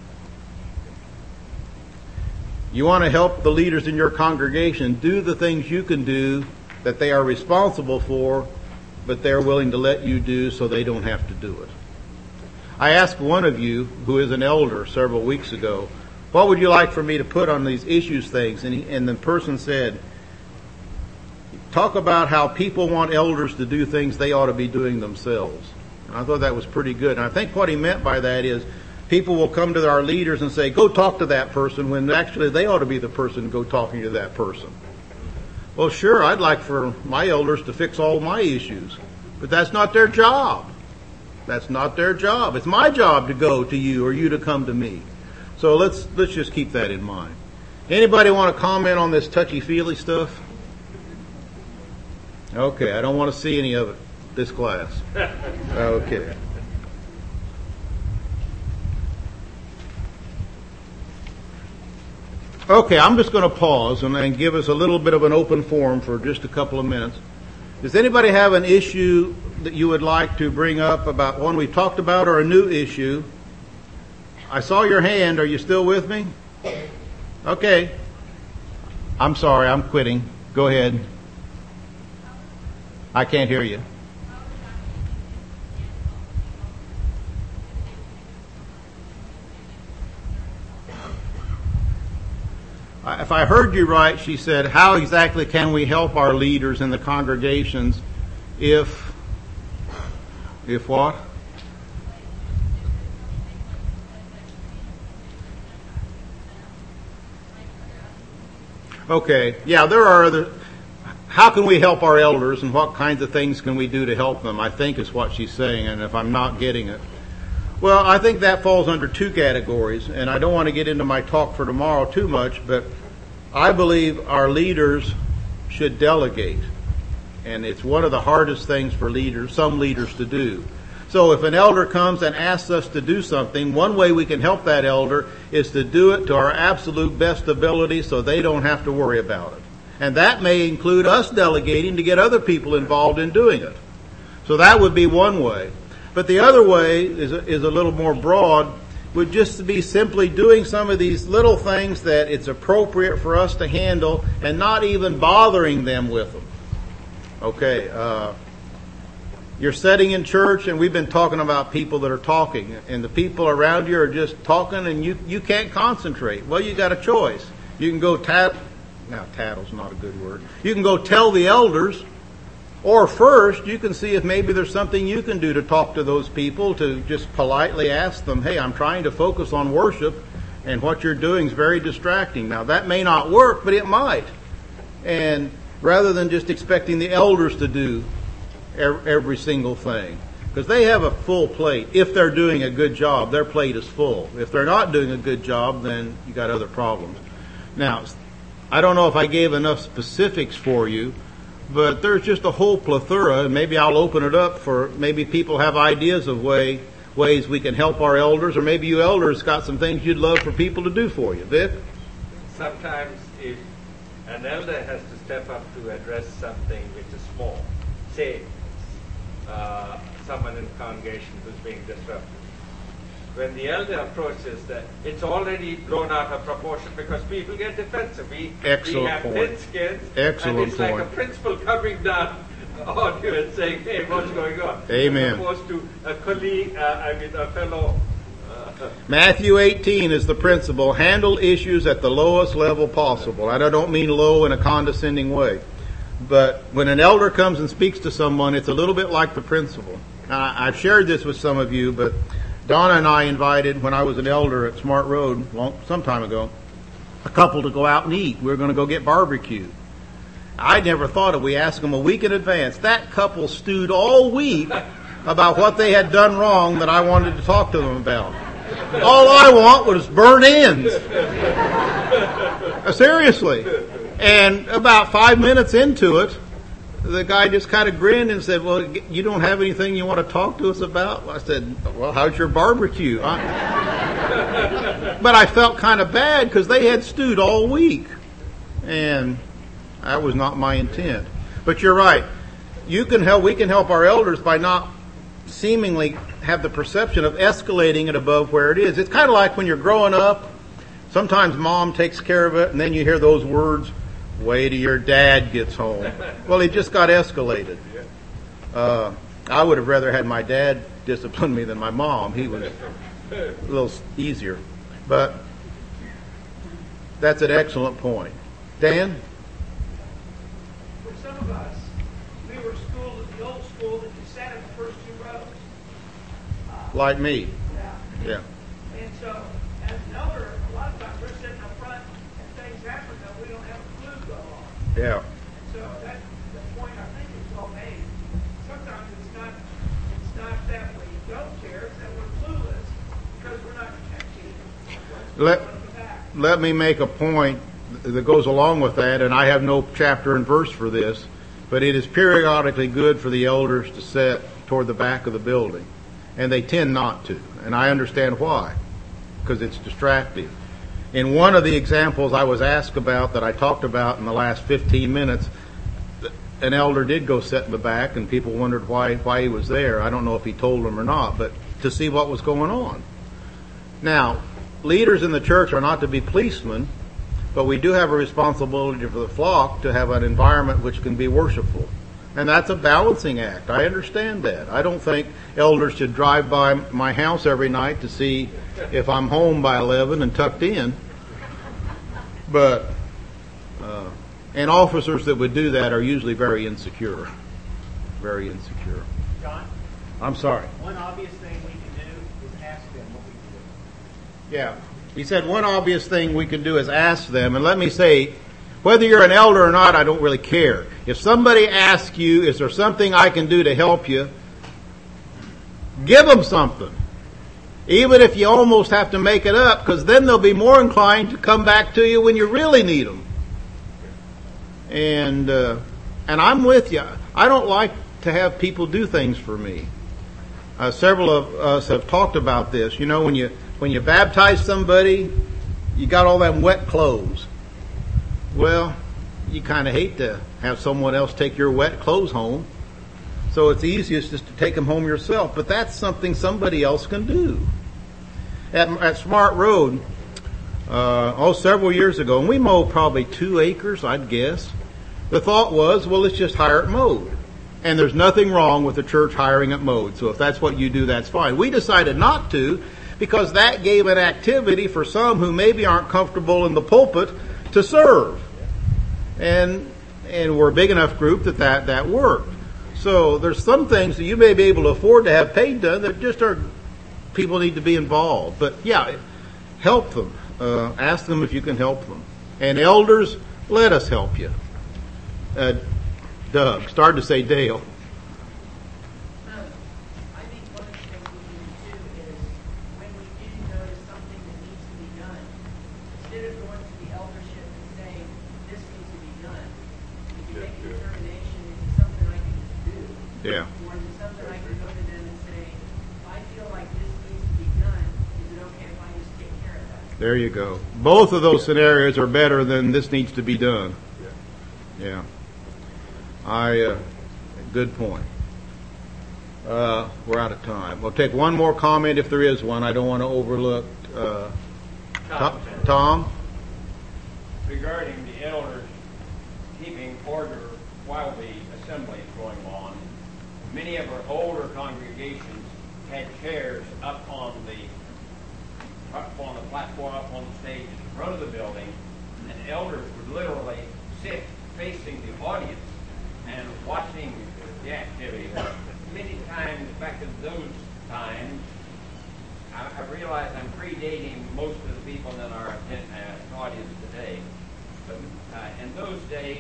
You want to help the leaders in your congregation do the things you can do that they are responsible for, but they're willing to let you do so they don't have to do it. I asked one of you, who is an elder, several weeks ago, what would you like for me to put on these issues things? And the person said, talk about how people want elders to do things they ought to be doing themselves. And I thought that was pretty good. And I think what he meant by that is people will come to our leaders and say, go talk to that person, when actually they ought to be the person to go talking to that person. Well, sure, I'd like for my elders to fix all my issues, but that's not their job. That's not their job. It's my job to go to you or you to come to me. So let's just keep that in mind. Anybody want to comment on this touchy-feely stuff? Okay, I don't want to see any of it this class. Okay. Okay, I'm just going to pause and give us a little bit of an open forum for just a couple of minutes. Does anybody have an issue that you would like to bring up about one we've talked about, or a new issue? I saw your hand. Are you still with me? Okay. I'm sorry, I'm quitting. Go ahead. I can't hear you. If I heard you right, she said, how exactly can we help our leaders in the congregations if what? Okay. Yeah, there are other. How can we help our elders, and what kinds of things can we do to help them, I think is what she's saying, and if I'm not getting it. Well, I think that falls under two categories, and I don't want to get into my talk for tomorrow too much, but I believe our leaders should delegate. And it's one of the hardest things for some leaders to do. So if an elder comes and asks us to do something, one way we can help that elder is to do it to our absolute best ability so they don't have to worry about it. And that may include us delegating to get other people involved in doing it. So that would be one way. But the other way is a little more broad, would just be simply doing some of these little things that it's appropriate for us to handle and not even bothering them with them. Okay, you're sitting in church and we've been talking about people that are talking, and the people around you are just talking and you can't concentrate. Well, you got a choice. You can go tattle's not a good word. You can go tell the elders, or first you can see if maybe there's something you can do to talk to those people, to just politely ask them, hey, I'm trying to focus on worship and what you're doing is very distracting. Now that may not work, but it might. And rather than just expecting the elders to do every single thing, because they have a full plate. If they're doing a good job, their plate is full. If they're not doing a good job, then you got other problems. Now, I don't know if I gave enough specifics for you, but there's just a whole plethora, and maybe I'll open it up for maybe people have ideas of ways we can help our elders, or maybe you elders got some things you'd love for people to do for you. Vic? Sometimes if an elder has to step up to address something which is small, say someone in the congregation who's being disrupted, when the elder approaches that, it's already blown out of proportion because people get defensive. We have thin skins, and it's like a principal coming down on you and saying, hey, what's going on? Amen. As opposed to a colleague, a fellow. Matthew 18 is the principle. Handle issues at the lowest level possible. And I don't mean low in a condescending way. But when an elder comes and speaks to someone, it's a little bit like the principle. I've shared this with some of you, but Donna and I invited, when I was an elder at Smart Road some time ago, a couple to go out and eat. We were going to go get barbecue. I never thought of we asked them a week in advance. That couple stewed all week about what they had done wrong that I wanted to talk to them about. All I want was burnt ends. Seriously. And about 5 minutes into it, the guy just kind of grinned and said, well, you don't have anything you want to talk to us about? I said, well, how's your barbecue? But I felt kind of bad because they had stewed all week. And that was not my intent. But you're right. We can help our elders by not seemingly have the perception of escalating it above where it is. It's kind of like when you're growing up, sometimes mom takes care of it, and then you hear those words, wait till your dad gets home. Well, it just got escalated. I would have rather had my dad discipline me than my mom. He was a little easier. But that's an excellent point. Dan? For some of us, we were schooled at the old school that you sat in the first two rows. Like me. Yeah. Yeah. And so, as an elder, a lot of times we're sitting up front and things happen that we don't have a clue go on. Yeah. And so that the point I think is well made. Sometimes it's not that we don't care, it's that we're clueless because we're not catching what's going on in the back. Let me make a point that goes along with that, and I have no chapter and verse for this, but it is periodically good for the elders to sit toward the back of the building. And they tend not to. And I understand why. Because it's distracting. In one of the examples I was asked about that I talked about in the last 15 minutes, an elder did go sit in the back and people wondered why he was there. I don't know if he told them or not, but to see what was going on. Now, leaders in the church are not to be policemen, but we do have a responsibility for the flock to have an environment which can be worshipful. And that's a balancing act. I understand that. I don't think elders should drive by my house every night to see if I'm home by 11 and tucked in. But, and officers that would do that are usually very insecure. Very insecure. John, I'm sorry. one obvious thing we can do is ask them what we can do. Yeah. He said one obvious thing we can do is ask them. And let me say, whether you're an elder or not, I don't really care. If somebody asks you, is there something I can do to help you? Give them something. Even if you almost have to make it up, because then they'll be more inclined to come back to you when you really need them. And I'm with you. I don't like to have people do things for me. Several of us have talked about this. You know, when you baptize somebody, you got all them wet clothes. Well, you kind of hate to have someone else take your wet clothes home. So it's easiest just to take them home yourself. But that's something somebody else can do. At Smart Road, several years ago, and we mowed probably 2 acres, I'd guess. The thought was, well, let's just hire it mowed. And there's nothing wrong with the church hiring it mowed. So if that's what you do, that's fine. We decided not to because that gave an activity for some who maybe aren't comfortable in the pulpit to serve. And we're a big enough group that worked. So there's some things that you may be able to afford to have paid done that just are, people need to be involved. But yeah, help them. Ask them if you can help them. And elders, let us help you. Doug, started to say Dale. I think one of the things we can do is when we do notice something that needs to be done, instead of going to the eldership and saying, this needs to be done, we can make a determination, is it something I can do? Yeah. Or is it something I can go to them and say, if I feel like this needs to be done, is it okay if I just take care of that? There you go. Both of those scenarios are better than this needs to be done. Yeah. Good point. We're out of time. We'll take one more comment if there is one. I don't want to overlook. Tom? Regarding the elders keeping order while the assembly is going on, many of our older congregations had chairs up on the platform, up on the stage in front of the building, and elders would literally sit facing the audience and watching the activity. Many times back in those times, I realize I'm predating most of the people in our audience today, but in those days,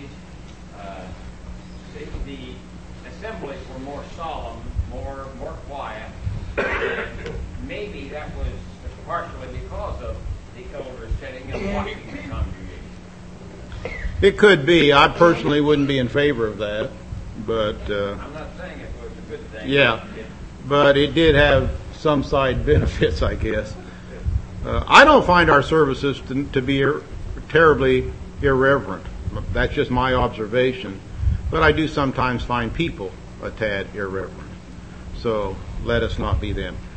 the assemblies were more solemn, more quiet. Maybe that was partially because of the elders sitting and watching the congregation. It could be. I personally wouldn't be in favor of that, but I'm not saying it was a good thing. Yeah, but it did have some side benefits, I guess. I don't find our services to be terribly irreverent. That's just my observation. But I do sometimes find people a tad irreverent. So let us not be them.